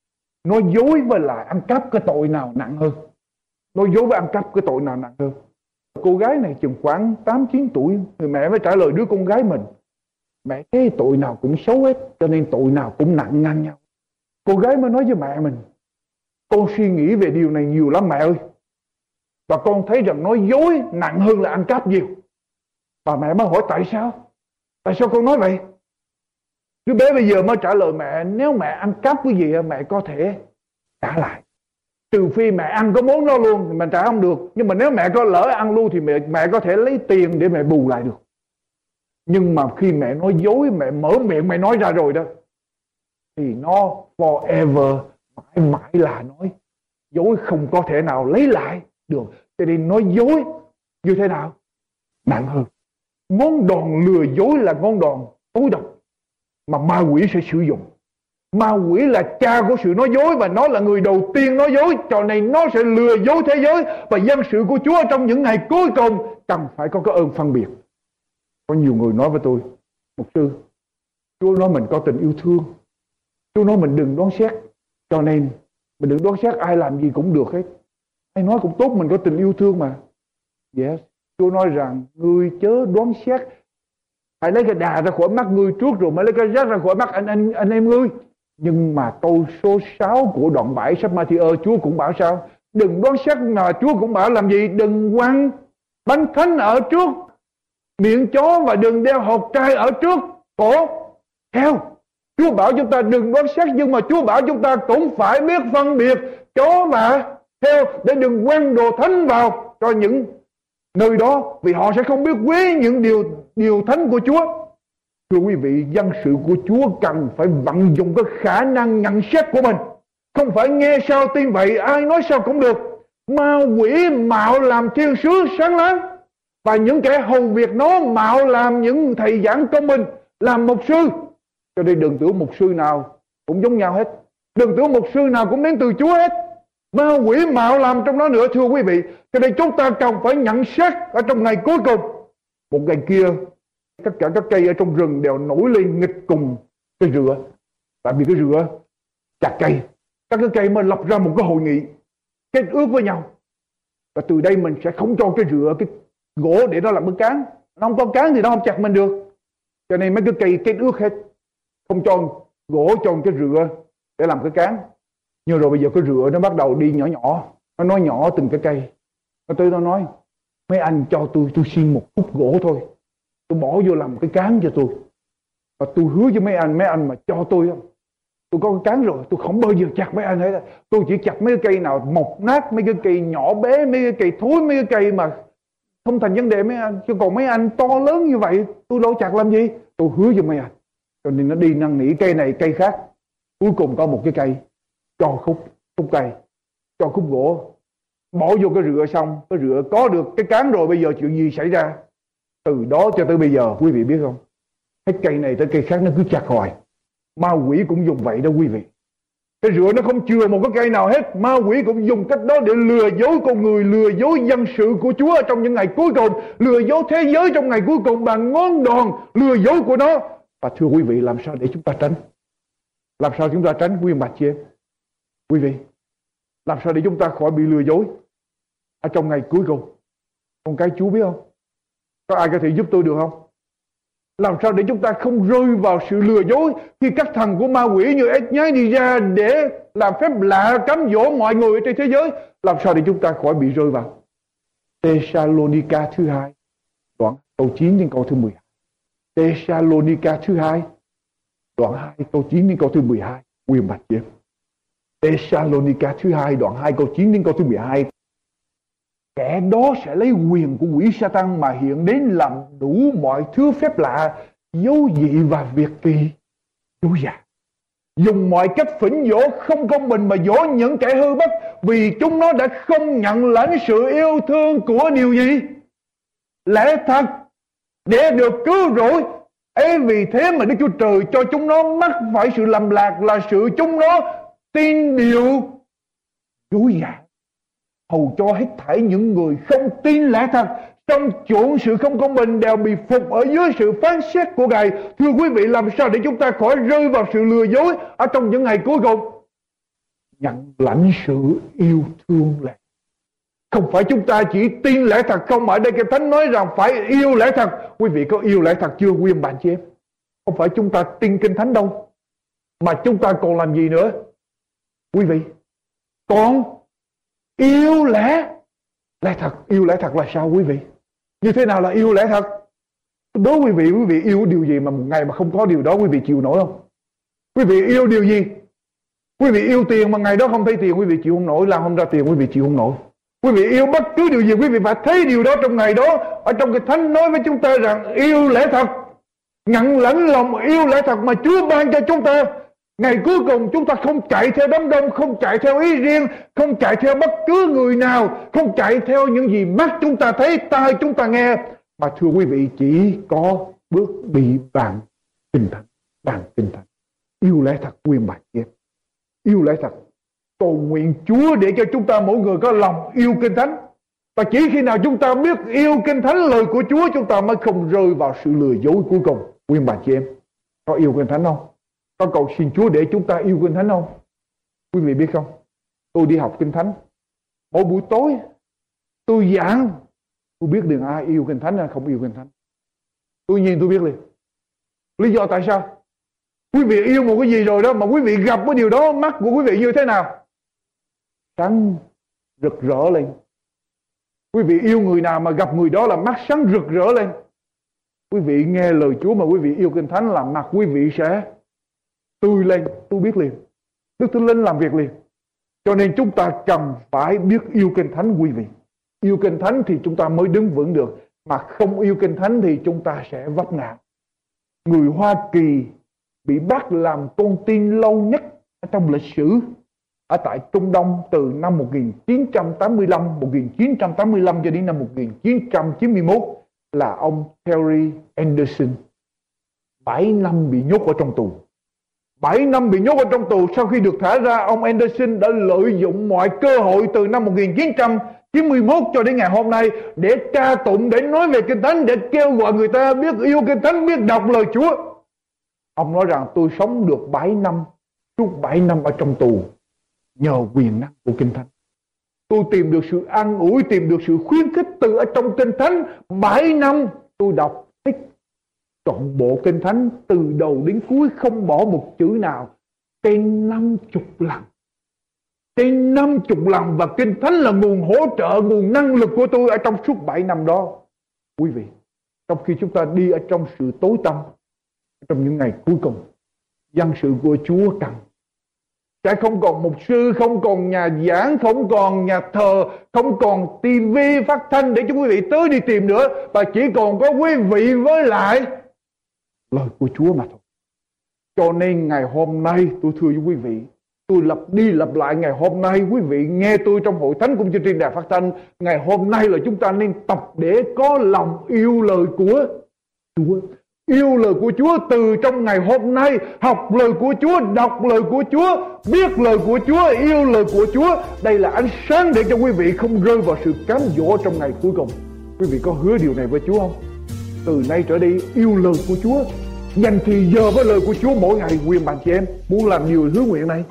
nói dối với lại ăn cắp cái tội nào nặng hơn? Nói dối với ăn cắp cái tội nào nặng hơn? Cô gái này chừng khoảng tám chín tuổi, thì mẹ mới trả lời đứa con gái mình: mẹ thấy tội nào cũng xấu hết, cho nên tội nào cũng nặng ngang nhau. Cô gái mới nói với mẹ mình: con suy nghĩ về điều này nhiều lắm mẹ ơi, và con thấy rằng nói dối nặng hơn là ăn cắp nhiều. Và mẹ mới hỏi tại sao? Tại sao con nói vậy? Đứa bé bây giờ mới trả lời mẹ, nếu mẹ ăn cắp cái gì mẹ có thể trả lại. Trừ phi mẹ ăn có món đó luôn thì mình trả không được. Nhưng mà nếu mẹ có lỡ ăn luôn thì mẹ, mẹ có thể lấy tiền để mẹ bù lại được. Nhưng mà khi mẹ nói dối, mẹ mở miệng mẹ nói ra rồi đó, thì nó forever, mãi mãi là nói dối, không có thể nào lấy lại được. Cho nên nói dối như thế nào? Nặng hơn. Ngón đòn lừa dối là ngón đòn tối độc mà ma quỷ sẽ sử dụng. Ma quỷ là cha của sự nói dối và nó là người đầu tiên nói dối, cho nên nó sẽ lừa dối thế giới. Và dân sự của Chúa trong những ngày cuối cùng cần phải có cái ơn phân biệt. Có nhiều người nói với tôi, mục sư, Chúa nói mình có tình yêu thương, Chúa nói mình đừng đoán xét, cho nên mình đừng đoán xét, ai làm gì cũng được hết, ai nói cũng tốt, mình có tình yêu thương mà. Yes, Chúa nói rằng ngươi chớ đoán xét, hãy lấy cái đà ra khỏi mắt ngươi trước rồi mới lấy cái rác ra khỏi mắt anh, anh, anh em ngươi. Nhưng mà câu số sáu của đoạn bảy sách Ma-thi-ơ, Chúa cũng bảo sao? Đừng đoán xét, mà Chúa cũng bảo làm gì? Đừng quăng bánh thánh ở trước miệng chó và đừng đeo hột trai ở trước cổ heo. Chúa bảo chúng ta đừng đoán xét, nhưng mà Chúa bảo chúng ta cũng phải biết phân biệt chó và heo để đừng quăng đồ thánh vào cho những nơi đó, vì họ sẽ không biết quý những điều điều thánh của Chúa. Thưa quý vị, dân sự của Chúa cần phải vận dụng cái khả năng nhận xét của mình, không phải nghe sao tin vậy, ai nói sao cũng được. Ma quỷ mạo làm thiên sứ sáng láng, và những kẻ hầu việc nó mạo làm những thầy giảng công minh, làm mục sư. Cho nên đừng tưởng mục sư nào cũng giống nhau hết, đừng tưởng mục sư nào cũng đến từ Chúa hết. Ma quỷ mạo làm trong đó nữa, thưa quý vị. Cho nên chúng ta cần phải nhận xét ở trong ngày cuối cùng. Một ngày kia, tất cả các cây ở trong rừng đều nổi lên nghịch cùng cây rựa. Tại vì cái rựa chặt cây, các cái cây mới lập ra một cái hội nghị kết ước với nhau. Và từ đây mình sẽ không cho cái rựa, cái gỗ để nó làm cái cán. Nó không có cán thì nó không chặt mình được. Cho nên mấy cái cây kết ước hết, không cho gỗ, cho cái rựa để làm cái cán. Nhưng rồi bây giờ cái rựa nó bắt đầu đi nhỏ nhỏ, nó nói nhỏ từng cái cây. Nó tới nó nói, mấy anh cho tôi, tôi xin một khúc gỗ thôi, tôi bỏ vô làm cái cán cho tôi. Và tôi hứa với mấy anh, mấy anh mà cho tôi, tôi có cái cán rồi, tôi không bao giờ chặt mấy anh hết. Tôi chỉ chặt mấy cái cây nào mọc nát, mấy cái cây nhỏ bé, mấy cái cây thối, mấy cái cây mà không thành vấn đề mấy anh. Chứ còn mấy anh to lớn như vậy, tôi đâu chặt làm gì. Tôi hứa với mấy anh. Cho nên nó đi năn nỉ cây này cây khác. Cuối cùng có một cái cây, cho khúc, khúc cây, cho khúc gỗ, bỏ vô cái rựa xong, cái rựa có được cái cán rồi, bây giờ chuyện gì xảy ra? Từ đó cho tới bây giờ, quý vị biết không? Hết cây này tới cây khác nó cứ chặt hoài. Ma quỷ cũng dùng vậy đó quý vị. Cái rựa nó không chừa một cái cây nào hết. Ma quỷ cũng dùng cách đó để lừa dối con người, lừa dối dân sự của Chúa trong những ngày cuối cùng, lừa dối thế giới trong ngày cuối cùng bằng ngón đòn lừa dối của nó. Và thưa quý vị, làm sao để chúng ta tránh? Làm sao chúng ta tránh quý bà chị em? Quý vị, làm sao để chúng ta khỏi bị lừa dối ở trong ngày cuối cùng? Con cái Chúa biết không? Có ai có thể giúp tôi được không? Làm sao để chúng ta không rơi vào sự lừa dối khi các thần của ma quỷ như ếch nhái đi ra để làm phép lạ cám dỗ mọi người trên thế giới? Làm sao để chúng ta khỏi bị rơi vào? Thessalonica thứ hai, đoạn câu chín đến câu thứ mười hai. Thessalonica thứ hai, đoạn hai câu chín đến câu thứ mười hai. Quyền bạch chị. Thessalonica thứ hai, đoạn hai câu chín đến câu thứ mười hai. Kẻ đó sẽ lấy quyền của quỷ Sa-tan mà hiện đến làm đủ mọi thứ phép lạ, dấu dị và việc kỳ dối dả, dùng mọi cách phỉnh dỗ không công bình mà dỗ những kẻ hư bất, vì chúng nó đã không nhận lãnh sự yêu thương của điều gì? Lẽ thật, để được cứu rỗi. Ấy vì thế mà Đức Chúa Trời cho chúng nó mắc phải sự lầm lạc, là sự chúng nó tin điều dối dả, hầu cho hết thảy những người không tin lẽ thật trong chuộng sự không công bình đều bị phục ở dưới sự phán xét của Ngài. Thưa quý vị, làm sao để chúng ta khỏi rơi vào sự lừa dối ở trong những ngày cuối cùng? Nhận lãnh sự yêu thương lẽ. Không phải chúng ta chỉ tin lẽ thật không. Ở đây cái Thánh nói rằng phải yêu lẽ thật. Quý vị có yêu lẽ thật chưa quý ông bạn chị em? Không phải chúng ta tin Kinh Thánh đâu, mà chúng ta còn làm gì nữa? Quý vị, còn yêu lẽ lẽ thật. Yêu lẽ thật là sao quý vị? Như thế nào là yêu lẽ thật? Đố quý vị, quý vị yêu điều gì mà một ngày mà không có điều đó quý vị chịu nổi không? Quý vị yêu điều gì? Quý vị yêu tiền mà ngày đó không thấy tiền quý vị chịu không nổi, làm không ra tiền quý vị chịu không nổi. Quý vị yêu bất cứ điều gì quý vị phải thấy điều đó trong ngày đó. Ở trong cái Thánh nói với chúng ta rằng yêu lẽ thật, nhận lãnh lòng yêu lẽ thật mà Chúa ban cho chúng ta. Ngày cuối cùng chúng ta không chạy theo đám đông, không chạy theo ý riêng, không chạy theo bất cứ người nào, không chạy theo những gì mắt chúng ta thấy, tai chúng ta nghe, mà thưa quý vị chỉ có bước đi bằng Kinh Thánh, bằng Kinh Thánh. Yêu lẽ thật quyền bạch kia, yêu lẽ thật. Cầu nguyện Chúa để cho chúng ta mỗi người có lòng yêu Kinh Thánh. Và chỉ khi nào chúng ta biết yêu Kinh Thánh, lời của Chúa, chúng ta mới không rơi vào sự lừa dối cuối cùng. Quý bà chị em, có yêu Kinh Thánh không? Có cầu xin Chúa để chúng ta yêu Kinh Thánh không? Quý vị biết không? Tôi đi học Kinh Thánh, mỗi buổi tối tôi giảng, tôi biết được ai yêu Kinh Thánh hay không yêu Kinh Thánh. Tôi nhìn tôi biết liền. Lý do tại sao? Quý vị yêu một cái gì rồi đó mà quý vị gặp cái điều đó, mắt của quý vị như thế nào? Sáng rực rỡ lên. Quý vị yêu người nào mà gặp người đó là mắt sáng rực rỡ lên. Quý vị nghe lời Chúa mà quý vị yêu Kinh Thánh là mặt quý vị sẽ tươi lên. Tôi biết liền. Đức Thánh Linh làm việc liền. Cho nên chúng ta cần phải biết yêu Kinh Thánh quý vị. Yêu Kinh Thánh thì chúng ta mới đứng vững được. Mà không yêu Kinh Thánh thì chúng ta sẽ vấp ngã. Người Hoa Kỳ bị bắt làm con tin lâu nhất trong lịch sử ở tại Trung Đông từ năm một nghìn chín trăm tám mươi lăm, một nghìn chín trăm tám mươi lăm cho đến năm một nghìn chín trăm chín mươi mốt là ông Terry Anderson. bảy năm bị nhốt ở trong tù. bảy năm bị nhốt ở trong tù. Sau khi được thả ra, ông Anderson đã lợi dụng mọi cơ hội từ năm một nghìn chín trăm chín mươi mốt cho đến ngày hôm nay để ca tụng, để nói về Kinh Thánh, để kêu gọi người ta biết yêu Kinh Thánh, biết đọc lời Chúa. Ông nói rằng tôi sống được bảy năm, suốt bảy năm ở trong tù nhờ quyền năng của Kinh Thánh. Tôi tìm được sự an ủi, tìm được sự khuyến khích từ ở trong Kinh Thánh. bảy năm tôi đọc hết trọn bộ Kinh Thánh từ đầu đến cuối, không bỏ một chữ nào. Trên năm chục lần. Trên năm chục lần. Và Kinh Thánh là nguồn hỗ trợ, nguồn năng lực của tôi ở trong suốt bảy năm đó. Quý vị, trong khi chúng ta đi ở trong sự tối tăm, trong những ngày cuối cùng, dân sự của Chúa cần sẽ không còn mục sư, không còn nhà giảng, không còn nhà thờ, không còn tivi phát thanh để cho quý vị tới đi tìm nữa, và chỉ còn có quý vị với lại lời của Chúa mà thôi. Cho nên ngày hôm nay tôi thưa với quý vị, tôi lặp đi lặp lại, ngày hôm nay quý vị nghe tôi trong hội thánh cũng như trên đài phát thanh, ngày hôm nay là chúng ta nên tập để có lòng yêu lời của Chúa. Yêu lời của Chúa từ trong ngày hôm nay, học lời của Chúa, đọc lời của Chúa, biết lời của Chúa, yêu lời của Chúa. Đây là ánh sáng để cho quý vị không rơi vào sự cám dỗ trong ngày cuối cùng. Quý vị có hứa điều này với Chúa không? Từ nay trở đi yêu lời của Chúa, dành thì giờ với lời của Chúa mỗi ngày. Quyền bạn chị em muốn làm nhiều hứa nguyện này,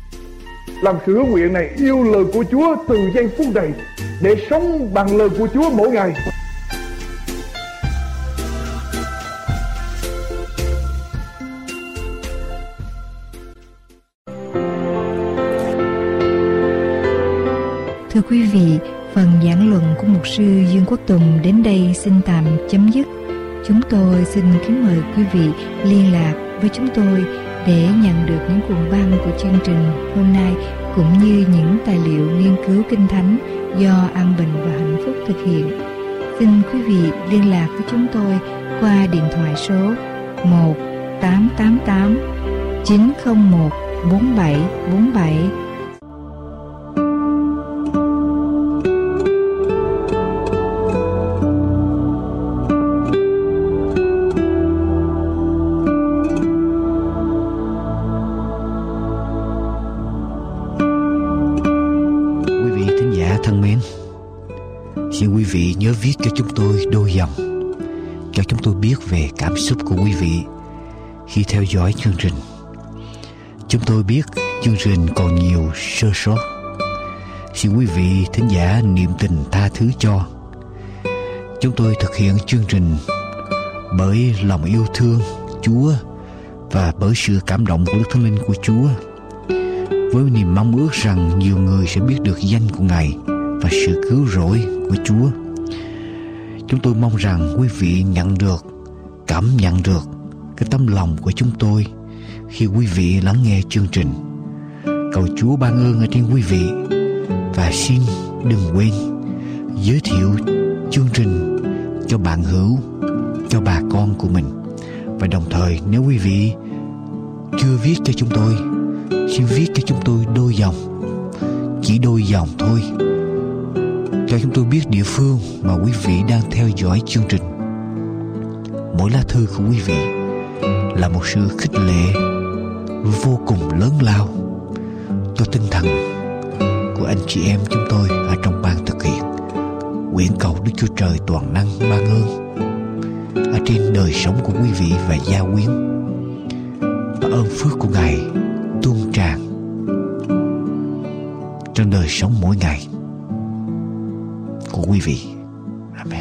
làm sự hứa nguyện này, yêu lời của Chúa từ giây phút này, để sống bằng lời của Chúa mỗi ngày. Thưa quý vị, phần giảng luận của mục sư Dương Quốc Tùng đến đây xin tạm chấm dứt. Chúng tôi xin kính mời quý vị liên lạc với chúng tôi để nhận được những cuộn băng của chương trình hôm nay, cũng như những tài liệu nghiên cứu Kinh Thánh do An Bình và Hạnh Phúc thực hiện. Xin quý vị liên lạc với chúng tôi qua điện thoại số một tám tám tám chín không một bốn bảy bốn bảy. Xin quý vị nhớ viết cho chúng tôi đôi dòng, cho chúng tôi biết về cảm xúc của quý vị khi theo dõi chương trình. Chúng tôi biết chương trình còn nhiều sơ sót. Xin quý vị thính giả niệm tình tha thứ cho. Chúng tôi thực hiện chương trình bởi lòng yêu thương Chúa và bởi sự cảm động của Đức Thánh Linh của Chúa, với niềm mong ước rằng nhiều người sẽ biết được danh của Ngài và sự cứu rỗi của Chúa. Chúng tôi mong rằng quý vị nhận được cảm nhận được cái tấm lòng của chúng tôi khi quý vị lắng nghe chương trình. Cầu Chúa ban ơn ở trên quý vị, và xin đừng quên giới thiệu chương trình cho bạn hữu, cho bà con của mình. Và đồng thời nếu quý vị chưa viết cho chúng tôi, xin viết cho chúng tôi đôi dòng, chỉ đôi dòng thôi, cho chúng tôi biết địa phương mà quý vị đang theo dõi chương trình. Mỗi lá thư của quý vị là một sự khích lệ vô cùng lớn lao cho tinh thần của anh chị em chúng tôi ở trong ban thực hiện. Nguyện cầu Đức Chúa Trời toàn năng ban ơn ở trên đời sống của quý vị và gia quyến, và ơn phước của Ngài tuôn tràn trong đời sống mỗi ngày của quý vị. Amen.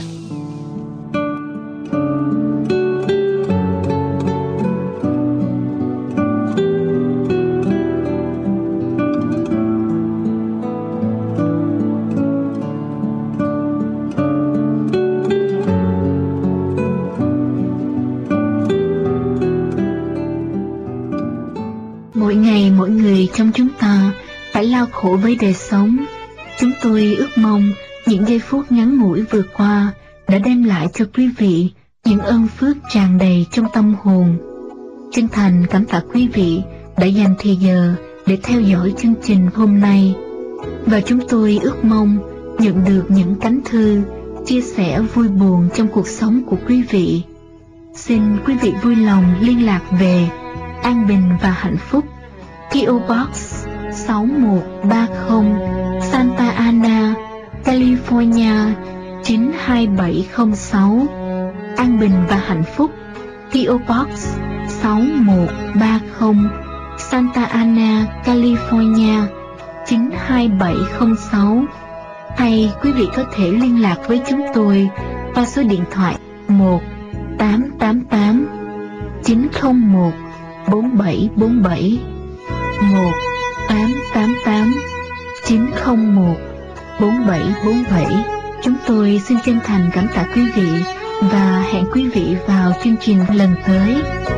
Mỗi ngày mỗi người trong chúng ta phải lao khổ với đời sống. Chúng tôi ước mong những giây phút ngắn ngủi vừa qua đã đem lại cho quý vị những ơn phước tràn đầy trong tâm hồn. Chân thành cảm tạ quý vị đã dành thời giờ để theo dõi chương trình hôm nay. Và chúng tôi ước mong nhận được những cánh thư, chia sẻ vui buồn trong cuộc sống của quý vị. Xin quý vị vui lòng liên lạc về An Bình và Hạnh Phúc, pê ô Box sáu một ba không, Santa Ana, California chín hai bảy không sáu. An Bình và Hạnh Phúc, pê ô Box sáu một ba không, Santa Ana, California chín hai bảy không sáu. Hay quý vị có thể liên lạc với chúng tôi qua số điện thoại một tám tám tám chín không một bốn bảy bốn bảy, một tám tám tám chín không một bốn bảy bốn bảy. Chúng tôi xin chân thành cảm tạ quý vị và hẹn quý vị vào chương trình lần tới.